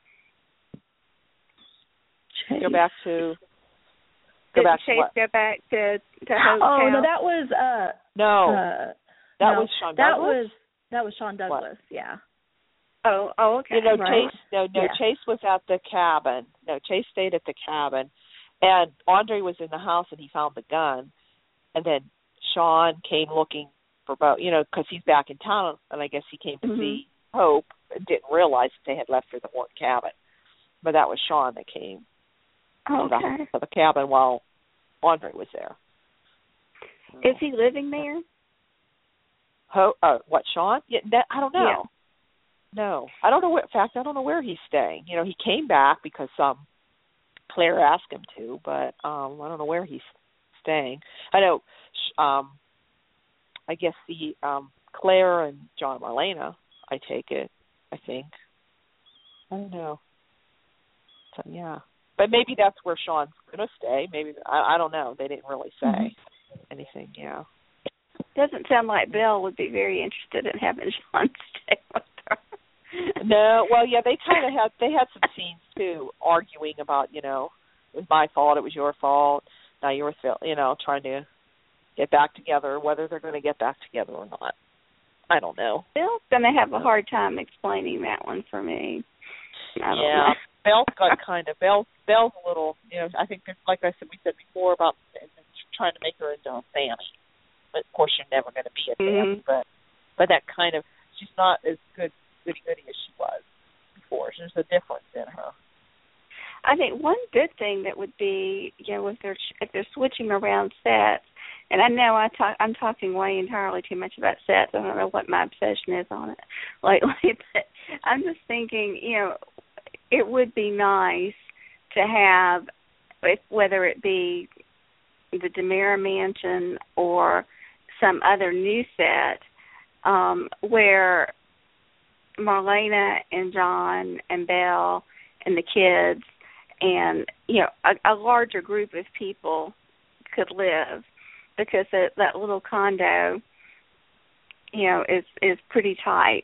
Speaker 3: Go back to
Speaker 4: Chase
Speaker 3: what?
Speaker 4: Go back to Hope's
Speaker 2: Oh
Speaker 4: house?
Speaker 2: no, that was
Speaker 3: that was Sean Douglas.
Speaker 2: That was Sean Douglas.
Speaker 3: What?
Speaker 2: Yeah.
Speaker 4: Oh, okay.
Speaker 3: Right. Chase.
Speaker 2: Yeah.
Speaker 3: Chase was at the cabin. No, Chase stayed at the cabin, and Andre was in the house, and he found the gun, and then Sean came looking for both, because he's back in town, and I guess he came to see Hope and didn't realize that they had left her the Horton cabin, but that was Sean that came to the cabin while Andre was there.
Speaker 4: Is he living there?
Speaker 3: What, Sean? Yeah, I don't know.
Speaker 4: Yeah.
Speaker 3: No, I don't know. In fact, I don't know where he's staying. He came back because Claire asked him to, but I don't know where he's staying. I know. I guess the Claire and John and Marlena. I take it. I think. I don't know. So, yeah, but maybe that's where Sean's gonna stay. Maybe I don't know. They didn't really say anything. Yeah.
Speaker 4: Doesn't sound like Belle would be very interested in having Sean stay with her.
Speaker 3: No, well, yeah, they had some scenes too, arguing about, it was my fault, it was your fault. Now you were, trying to get back together, whether they're going to get back together or not. I don't know.
Speaker 4: Belle's going to have a hard time explaining that one for me. I don't know.
Speaker 3: Belle's got Belle's a little, I think, like I said, we said before about trying to make her into a Sammy. But of course, you're never going to be a Sammy, but that kind of, she's not as goody as she was before. There's a difference in her.
Speaker 4: I think one good thing that would be, if they're switching around sets, and I know I'm talking way entirely too much about sets. I don't know what my obsession is on it lately, but I'm just thinking, it would be nice to have, whether it be the DiMera Mansion or some other new set, where Marlena and John and Belle and the kids and a larger group of people could live, because that little condo is pretty tight.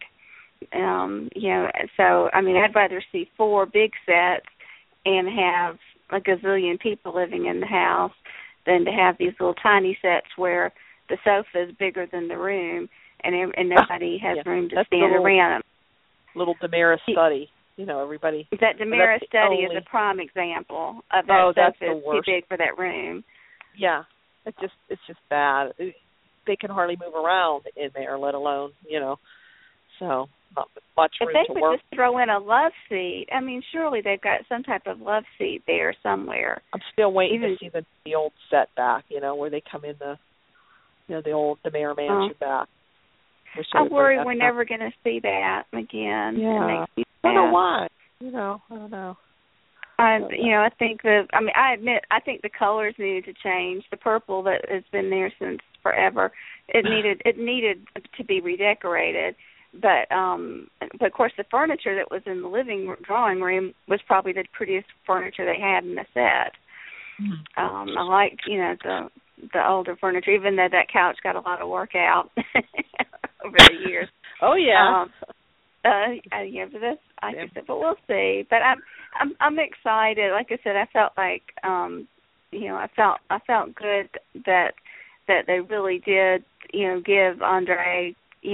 Speaker 4: So I mean, I'd rather see 4 big sets and have a gazillion people living in the house than to have these little tiny sets where the sofa is bigger than the room and nobody has room to stand around them.
Speaker 3: Little DiMera study, everybody.
Speaker 4: That DiMera study is a prime example of that sofa is too big for that room.
Speaker 3: Yeah, it's just bad. They can hardly move around in there, let alone, so not much room to work.
Speaker 4: If they would just throw in a love seat, I mean, surely they've got some type of love seat there somewhere.
Speaker 3: I'm still waiting to see the old set back, where they come in the old DiMera Mansion back.
Speaker 4: I worry we're never going to see that again.
Speaker 3: Yeah.
Speaker 4: It makes me sad.
Speaker 3: I don't know why. I don't know.
Speaker 4: I think I admit, I think the colors needed to change. The purple that has been there since forever, it needed to be redecorated. But of course, the furniture that was in the drawing room was probably the prettiest furniture they had in the set. I liked, the older furniture, even though that couch got a lot of work out over the years.
Speaker 3: Oh yeah.
Speaker 4: But we'll see. But I'm excited. Like I said, I felt like I felt good that they really did give Andre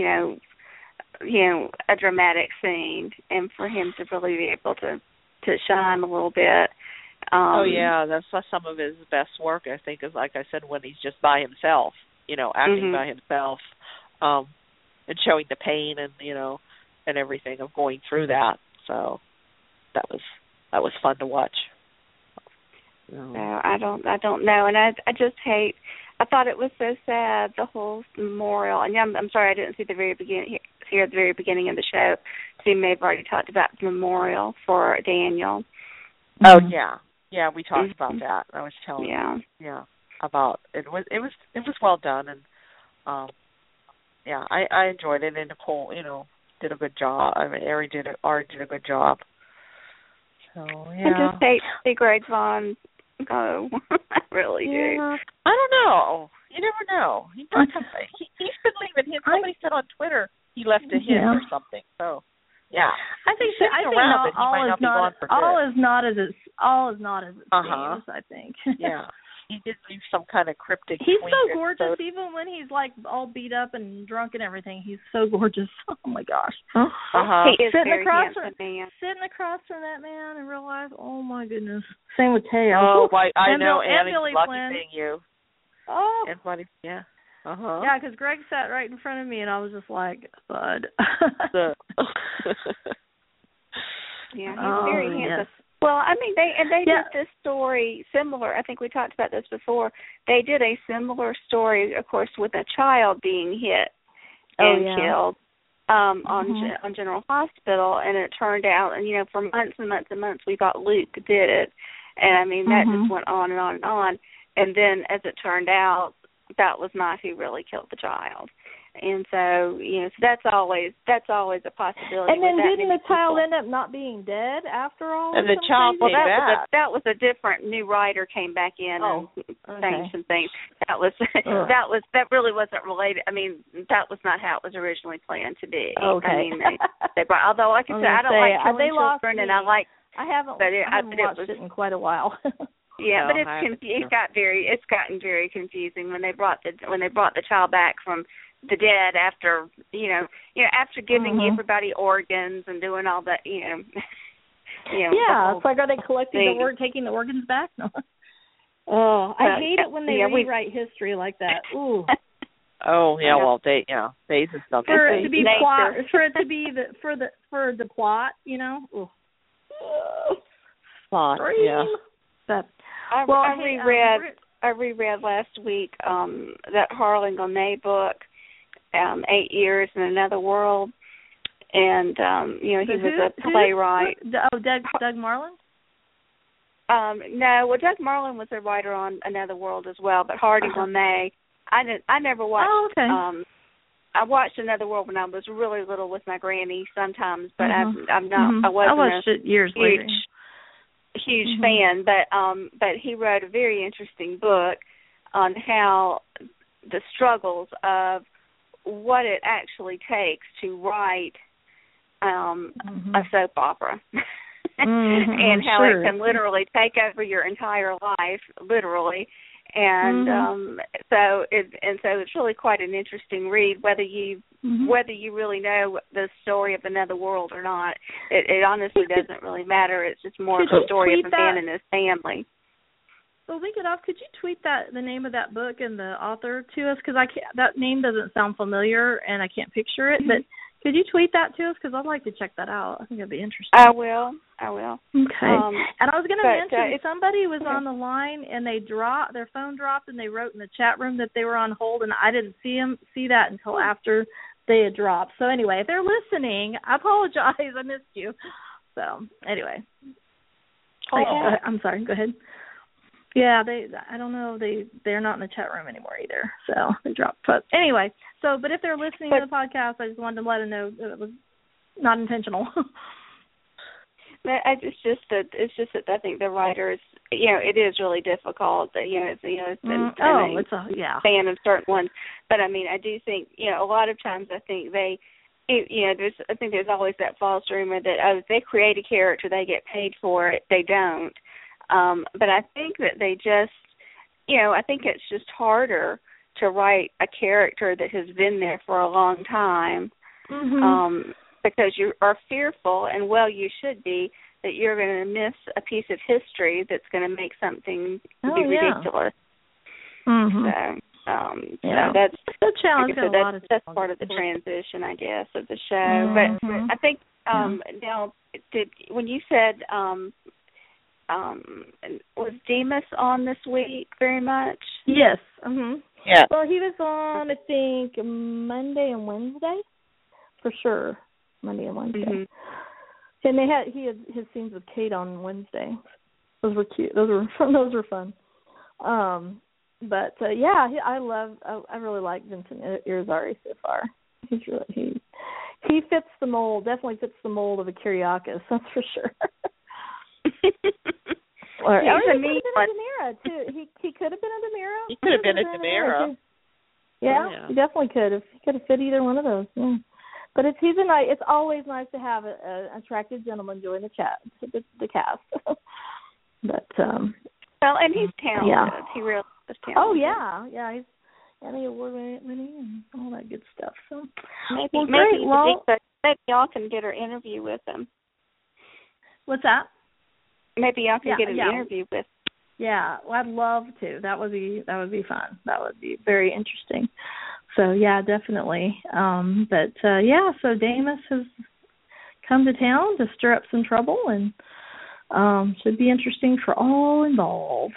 Speaker 4: a dramatic scene, and for him to really be able to shine a little bit.
Speaker 3: That's some of his best work, I think, is, like I said, when he's just by himself, acting by himself, and showing the pain and everything of going through that. So that was fun to watch.
Speaker 4: No, I don't know, and I just hate. I thought it was so sad, the whole memorial. And I'm sorry I didn't see the very beginning here at the very beginning of the show. So you may have already talked about the memorial for Daniel.
Speaker 3: Oh yeah, we talked about that. I was telling you, about it. It was well done, and I enjoyed it. And Nicole, did a good job. I mean, Ari did a good job. So yeah.
Speaker 4: I just hate to see Greg Vaughn go. I really do.
Speaker 3: I don't know. You never know. He's been leaving him. Somebody said on Twitter he left a hint or something. So, yeah.
Speaker 2: I think all is not as it seems. I think.
Speaker 3: Yeah. He did leave some kind of cryptic.
Speaker 2: He's so gorgeous, even when he's like all beat up and drunk and everything. He's so gorgeous. Oh my gosh.
Speaker 4: He is
Speaker 2: sitting across from that man in real life. Oh my goodness. Same with Teo.
Speaker 3: Oh, I know.
Speaker 2: And
Speaker 3: Annie's
Speaker 2: Billy
Speaker 3: lucky
Speaker 2: Flynn.
Speaker 3: seeing you.
Speaker 2: Oh.
Speaker 3: And Buddy, yeah.
Speaker 2: Yeah, because Greg sat right in front of me, and I was just like, Bud.
Speaker 4: Yeah, he's very handsome. Yes. Well, I mean, they did this story similar. I think we talked about this before. They did a similar story, of course, with a child being hit and killed on General Hospital, and it turned out, and for months and months and months, we thought Luke did it, and I mean that just went on and on and on, and then as it turned out, that was not who really killed the child. And so, so that's always a possibility.
Speaker 2: And then didn't the child end up not being dead after all?
Speaker 3: And the child came back.
Speaker 4: That was a different new writer came back in and changed some things. That really wasn't related. I mean, that was not how it was originally planned to be.
Speaker 2: Okay.
Speaker 4: I mean, although like I said, I don't like killing children, and
Speaker 2: I haven't watched it in quite a while.
Speaker 4: Yeah, but it's gotten very confusing when they brought the child back from the dead after after giving everybody organs and doing all that
Speaker 2: it's like, are they collecting taking the organs back? No. I hate it when they rewrite history like that. Ooh.
Speaker 3: Oh yeah, well they and stuff.
Speaker 2: For it to be plot, for the plot, Ooh.
Speaker 3: Plot, yeah.
Speaker 2: But
Speaker 4: I reread last week that Harlan Gourmet book, 8 Years in Another World, and he was a playwright.
Speaker 2: Doug Marland?
Speaker 4: No, Doug Marland was a writer on Another World as well, but Harlan Gourmet, I never watched.
Speaker 2: Oh, okay.
Speaker 4: I watched Another World when I was really little with my granny sometimes, but I'm not. I
Speaker 2: watched it years later.
Speaker 4: Huge fan, but he wrote a very interesting book on how the struggles of what it actually takes to write a soap opera, and how it can literally take over your entire life, literally. And so it's really quite an interesting read, whether you really know the story of Another World or not. It honestly doesn't really matter. It's just more of a story of a man and his family.
Speaker 2: Well, could you tweet the name of that book and the author to us? Because that name doesn't sound familiar and I can't picture it. But could you tweet that to us? Because I'd like to check that out. I think it'd be interesting.
Speaker 4: I will.
Speaker 2: Okay. And I was going to mention somebody was on the line and their phone dropped, and they wrote in the chat room that they were on hold, and I didn't see that until after they had dropped. So anyway, if they're listening, I apologize. I missed you. So anyway. I'm sorry. Go ahead. Yeah, I don't know. They're not in the chat room anymore either, so they dropped. But anyway, but if they're listening to the podcast, I just wanted to let them know that it was not intentional.
Speaker 4: It's just that I think the writers, it is really difficult. It's fan of certain ones, but I mean, I do think, a lot of times I think there's always that false rumor that if they create a character, they get paid for it. They don't. But I think that they just, I think it's just harder to write a character that has been there for a long time, because you are fearful, and you should be, that you're going to miss a piece of history that's going to make something be ridiculous. So that's
Speaker 2: the challenge.
Speaker 4: That's part of the transition, I guess, of the show. But I think now, when you said, was Demas on this week very much?
Speaker 2: Yes.
Speaker 3: Yeah.
Speaker 2: Well, he was on, I think, Monday and Wednesday, for sure. Monday and Wednesday. And he had his scenes with Kate on Wednesday. Those were cute. Those were fun. But I really like Vincent Irizarry so far. He fits the mold. Definitely fits the mold of a Kyriakis. That's for sure. Or
Speaker 4: he's a
Speaker 2: he
Speaker 4: mean
Speaker 2: could have been a DiMera too. He could have been a DiMera.
Speaker 3: He could have been a DiMera.
Speaker 2: Yeah, he definitely could have. He could have fit either one of those. Yeah. But it's always nice to have an attractive gentleman join the cast. But
Speaker 4: well, and he's talented.
Speaker 2: Yeah.
Speaker 4: He really is talented.
Speaker 2: Oh yeah, he's Emmy Award winning and all that good stuff. So
Speaker 4: maybe y'all can get an interview with him.
Speaker 2: What's that?
Speaker 4: Maybe y'all can get an interview with.
Speaker 2: Yeah, well, I'd love to. That would be fun. That would be very interesting. So yeah, definitely. So Damus has come to town to stir up some trouble, and should be interesting for all involved.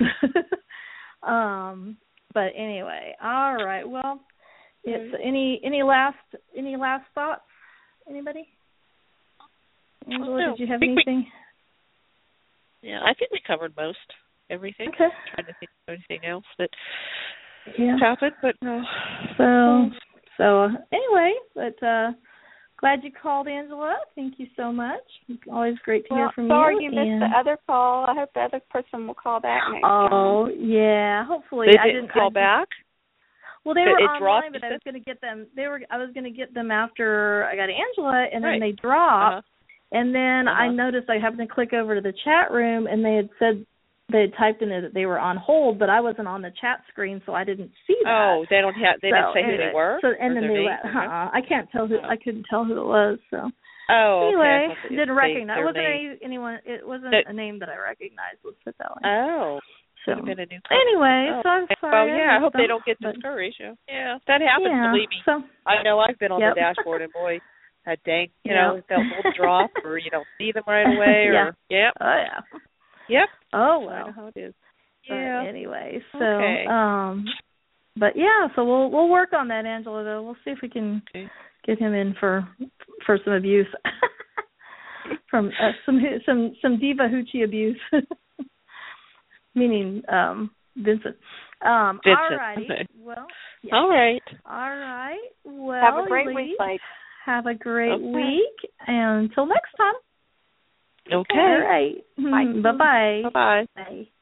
Speaker 2: But anyway, all right. Well, it's any last thoughts? Anybody? Angela, did you have anything?
Speaker 3: I think we covered everything.
Speaker 2: Okay.
Speaker 3: Trying to think of anything else that happened, but no.
Speaker 2: So anyway, glad you called, Angela. Thank you so much. Always great to hear from you.
Speaker 4: Sorry you missed the other call. I hope the other person will call back next time.
Speaker 2: Oh, yeah. Hopefully.
Speaker 3: They didn't call back?
Speaker 2: Well, they were online, but I was going to get them. I was going to get them after I got Angela, and then they dropped. And then I noticed I happened to click over to the chat room, and they had typed in there that they were on hold, but I wasn't on the chat screen, so I didn't see that.
Speaker 3: Oh, they didn't say who they were.
Speaker 2: So and then they let. I can't tell who. I couldn't tell who it was. So.
Speaker 3: Oh.
Speaker 2: Anyway,
Speaker 3: okay.
Speaker 2: Didn't recognize. It wasn't anyone. It wasn't a name that I recognized. Let's put that way.
Speaker 3: Oh.
Speaker 2: So.
Speaker 3: Could have been a new
Speaker 2: Anyway, so I'm sorry.
Speaker 3: Oh yeah, I hope they don't get discouraged. Yeah, that happens. Believe me.
Speaker 2: So,
Speaker 3: I know I've been on the dashboard, and boy. That dang, that little drop, or you don't see them right away, or
Speaker 2: Oh yeah.
Speaker 3: Yep.
Speaker 2: Oh well.
Speaker 3: How it is.
Speaker 2: Yeah. Anyway, so but so we'll work on that, Angela. Though we'll see if we can get him in for some abuse, from some diva hoochie abuse, meaning Vincent. All righty.
Speaker 3: Okay.
Speaker 2: Well. Yeah.
Speaker 3: All right.
Speaker 2: All right. Well.
Speaker 4: Have a great week, Blake.
Speaker 2: Have a great week, and until next time.
Speaker 3: Okay.
Speaker 2: All right.
Speaker 4: Bye.
Speaker 2: Bye-bye.
Speaker 3: Bye-bye.
Speaker 2: Bye.